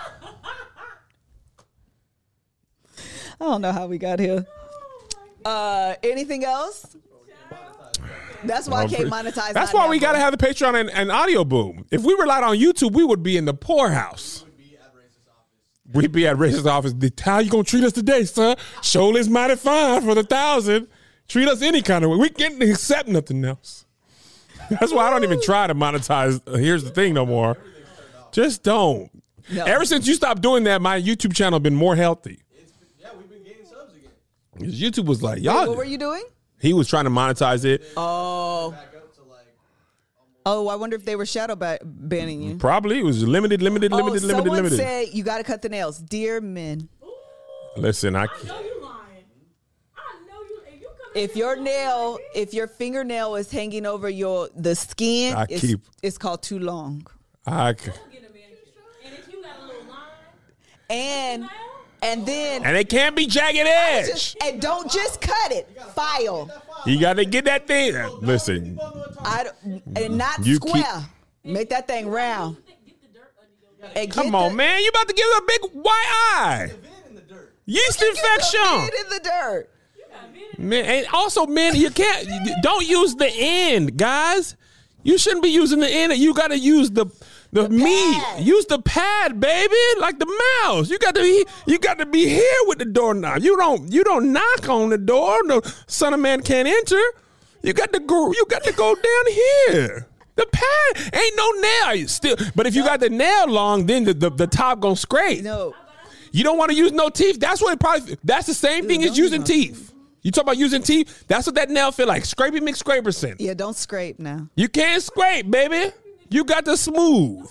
I don't know how we got here. Uh, anything else? That's why I can't monetize. That's my why we got to network. have the Patreon and, and audio boom. If we relied on YouTube, we would be in the poorhouse. We'd be at racist office. How you gonna treat us today, sir? Shoulders mighty fine for the thousand. Treat us any kind of way. We can't accept nothing else. That's why I don't even try to monetize. uh, Here's the thing, no more. Just don't. No. Ever since you stopped doing that, my YouTube channel been more healthy. Yeah, we've been gaining subs again. 'Cause YouTube was like, y'all. What were you doing? He was trying to monetize it. Oh, Back up to like oh! I wonder if they were shadow ba- banning you. Probably it was limited, limited, Oh, limited, limited, someone limited. said you got to cut the nails, dear men. Listen, I. I know you lying. I know you. If you come If your nail, if your fingernail is hanging over your the skin, I it's, keep- it's called too long. I. get a manicure, and if you got a little line, And and then And it can't be jagged edge. just, and don't just cut it, file. You got to get that thing. Listen, I don't, and not You square, keep- Make that thing round. Get the dirt under your And Come get on, the- man. You about to give it a big white eye. In the dirt. Yeast Get the infection. vid in the dirt. Man, and also, men, you can't, you- don't use the end, guys. You shouldn't be using the end. You got to use the the, meat. pad. Use the pad, baby, like the mouse. You got to be, you got to be here with the doorknob. You don't, you don't knock on the door. No son of man can't enter. You got to go. You got to go down here. The pad ain't no nail. You still, but if you got the nail long, then the the, the top gonna scrape. No. You don't want to use no teeth. That's what it probably. That's the same thing Dude, as don't using use no teeth. You talk about using teeth. That's what that nail feel like. Scrapey McScraperson. Yeah, don't scrape now. You can't scrape, baby. You got the smooth.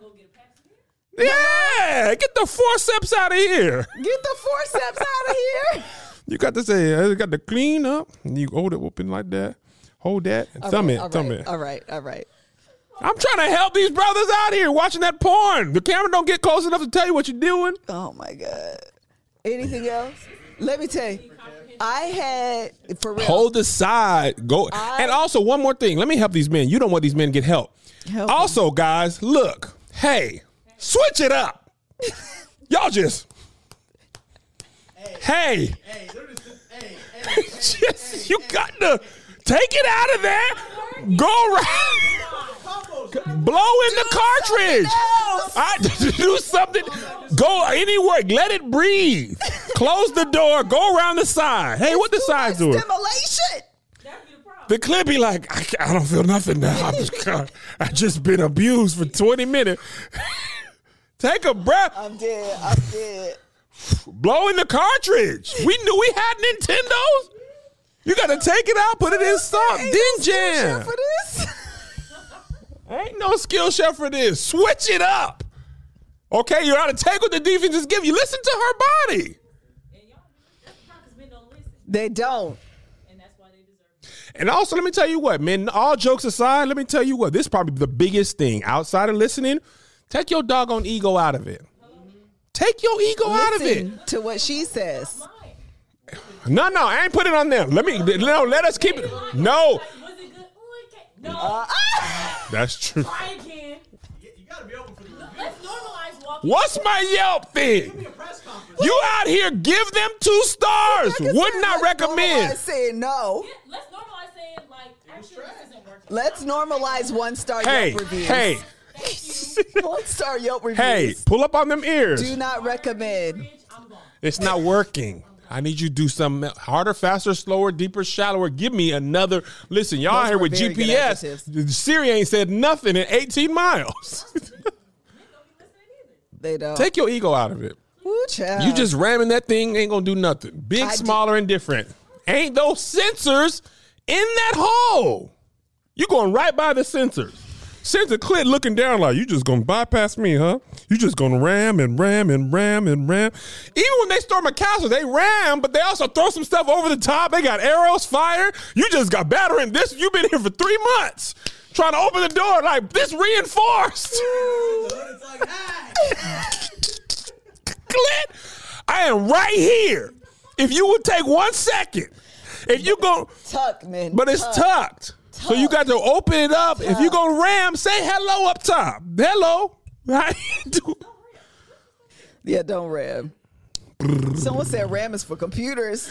Yeah, get the forceps out of here. Get the forceps out of here. You got to say, I got to clean up. And you hold it open like that. Hold that. And All thumb right, it. all Thumb right, it. All right, all right. I'm trying to help these brothers out here watching that porn. The camera don't get close enough to tell you what you're doing. Oh my God. Anything else? Let me tell you. I had for real. Hold the side. Go. I- and also, one more thing. Let me help these men. You don't want these men to get help. Help also, guys, look. Hey, switch it up. Y'all just. Hey. Hey, they're just, hey, hey, just, you got to take it out of there. Go around. Blow in the cartridge. I do something. Go anywhere. Let it breathe. Close the door. Go around the side. Hey, what the side's doing? Stimulation. The clip be like, I, can't- I don't feel nothing now. I'm just, I just been abused for twenty minutes. Take a breath. I'm dead. I'm dead. Blow in the cartridge. We knew we had Nintendos. You got to take it out, put it in stop, Ain't then no skill jam. share for this. Ain't no skill share for this. Switch it up. Okay, you got to take what the defense is giving you. Listen to her body. And y'all, that's the problem, 'cause men don't listen, They don't. and that's why they deserve it. And also, let me tell you what, man, all jokes aside, let me tell you what, this is probably the biggest thing. Outside of listening, take your doggone ego out of it. Take your ego out of it. Listen to what she says. No, no, I ain't put it on them. Let me, no, let us keep it. No, Like, was it good? Ooh, it can't. No. that's true. Try again. You, you gotta be open for the review. Let's normalize walking. What's my Yelp thing? Give me a press conference. You out here, give them two stars. Like I Would said, not let's recommend. normalize saying no. Yeah, let's normalize saying, like, actually, this isn't working. Let's normalize one star Hey, Yelp reviews. hey, One star Yelp reviews. hey, pull up on them ears. Do not recommend. Bitch, I'm gone. It's not working. I need you to do something harder, faster, slower, deeper, shallower. Give me another. Listen, y'all Those out here were with very good G P S. adjectives. Siri ain't said nothing in eighteen miles. They don't. Take your ego out of it. Woo, child. You just ramming that thing ain't gonna do nothing. Big, I small, or indifferent. Ain't those sensors in that hole. You going right by the sensors. Sensor clit looking down like, you just gonna bypass me, huh? You just gonna ram and ram and ram and ram. Even when they storm a castle, they ram, but they also throw some stuff over the top. They got arrows, fire. You just got battering this. You've been here for three months trying to open the door like this reinforced. It's like, hey. Clit, I am right here. If you would take one second, if you go, tuck, man. but it's tuck. tucked. So you got to open it up. If you go ram, say hello up top. Hello. How you doing? Yeah, don't ram. Someone said ram is for computers.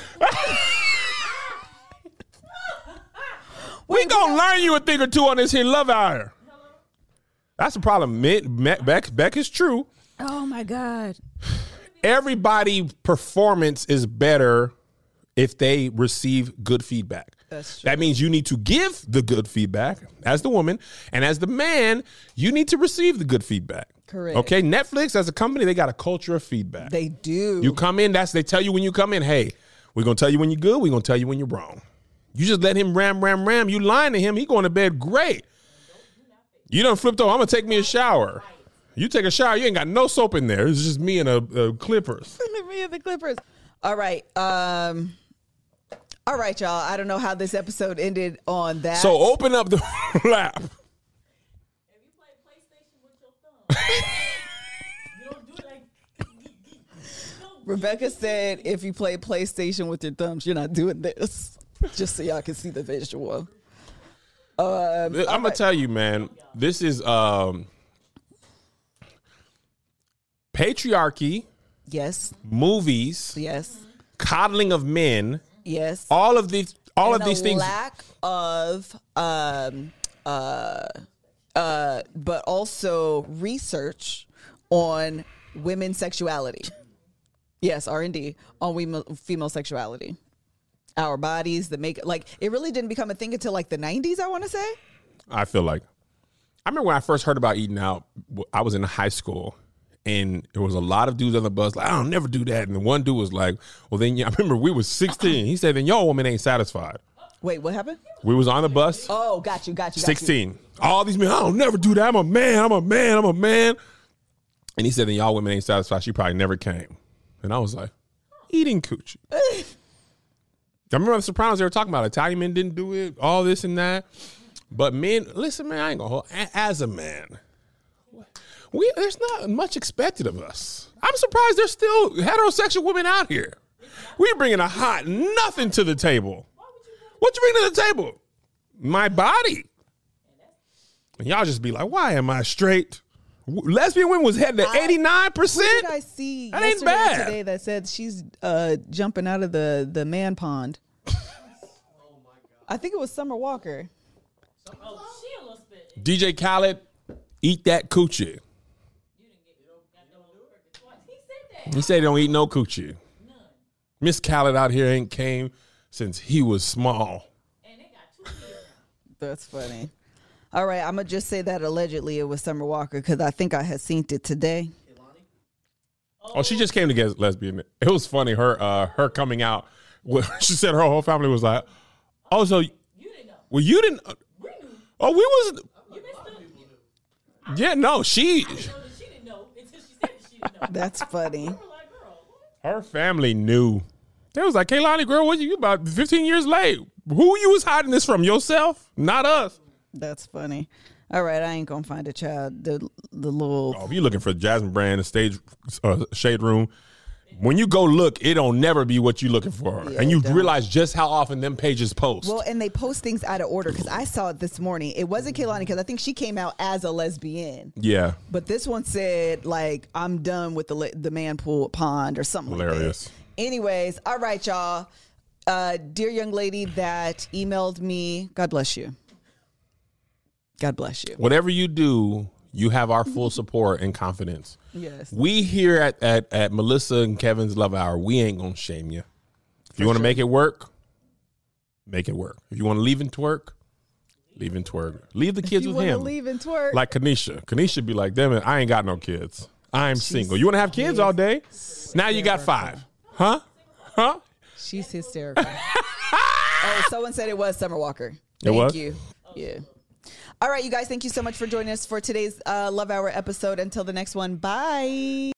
We gonna learn you a thing or two on this here love hour. That's the problem. Beck, Beck, Beck is true. Oh my God. Everybody performance is better if they receive good feedback. That's true. That means you need to give the good feedback as the woman, and as the man, you need to receive the good feedback. Correct. Okay, Netflix as a company, they got a culture of feedback. They do. You come in, that's they tell you when you come in, hey, we're gonna tell you when you're good, we're gonna tell you when you're wrong. You just let him ram, ram, ram. You lying to him, he going to bed great. You done flipped over, I'm gonna take me a shower. You take a shower, you ain't got no soap in there. It's just me and a, a Clippers. Me and the Clippers. All right. Um. All right, y'all. I don't know how this episode ended on that. So open up the lap. If you play PlayStation with your thumb, you don't do it like. Rebecca said, if you play PlayStation with your thumbs, you're not doing this. Just so y'all can see the visual. I'm gonna tell you, man. This is um, patriarchy, Yes. movies, Yes. coddling of men. Yes. All of these, all And of these a things. lack of um uh uh but also research on women's sexuality. Yes, R and D on we female sexuality. Our bodies that make like it really didn't become a thing until like the nineties, I want to say. I feel like I remember when I first heard about eating out. I was in high school, and there was a lot of dudes on the bus like, "I'll never do that." And the one dude was like, "Well, then yeah." I remember we was sixteen. He said, "Then y'all women ain't satisfied." Wait, what happened? We was on the bus. Oh, got you, got you, got you. sixteen. All these men, I'll never do that. I'm a man. I'm a man. I'm a man. And he said, "Then y'all women ain't satisfied." She probably never came. And I was like, eating coochie. I remember on The Sopranos, they were talking about Italian men didn't do it, all this and that. But men, listen, man, I ain't gonna hold. As a man, we there's not much expected of us. I'm surprised there's still heterosexual women out here. We bringing a hot nothing to the table. What you bring to the table? My body. And y'all just be like, why am I straight? Lesbian women was heading to eighty-nine Who percent. did I see That ain't yesterday or bad. today that said she's uh, jumping out of the, the man pond? I think it was Summer Walker. Oh, she a little spit. D J Khaled, eat that coochie. You didn't get got the whole record twice. He said that. He said he don't eat no coochie. Miss Khaled out here ain't came since he was small. And they got two years. That's funny. All right, I'm gonna just say that allegedly it was Summer Walker because I think I had seen it today. Oh, she just came to get lesbian. It was funny. Her uh, her coming out. She said her whole family was like, "Oh, so You didn't know. well, you didn't." We knew. Oh, we was. You missed it. Yeah, no, she. Know that she didn't know until she said that she didn't know. That's funny. We were like, girl, what? Her family knew. They was like, "Kaylani, girl, what you about fifteen years late? Who you was hiding this from? Yourself, not us." That's funny. All right, I ain't gonna find a child. The the little Oh, if you're looking for Jasmine Brand, the stage uh, shade room, when you go look, it'll never be what you're looking for, Yeah, and you it don't. realize just how often them pages post. well, and they post things out of order because I saw it this morning. It wasn't Kehlani because I think she came out as a lesbian, yeah, but this one said like I'm done with the le- the man pool pond or something. hilarious. Like that. Anyways, all right, y'all. Uh, dear young lady that emailed me, God bless you. God bless you. Whatever you do, you have our full support and confidence. Yes. We here at, at, at Melissa and Kevin's Love Hour, we ain't gonna shame you. If you want to make it work, make it work. If you want to leave and twerk, leave and twerk. Leave the kids You with want to him. leave and twerk? Like Kanisha. Kanisha be like, damn it, I ain't got no kids. I'm single. You want to have kids all day? Now you got five. Huh? Huh? She's hysterical. Oh, someone said it was Summer Walker. Thank was? you. Yeah. All right, you guys, thank you so much for joining us for today's uh, Love Hour episode. Until the next one, bye.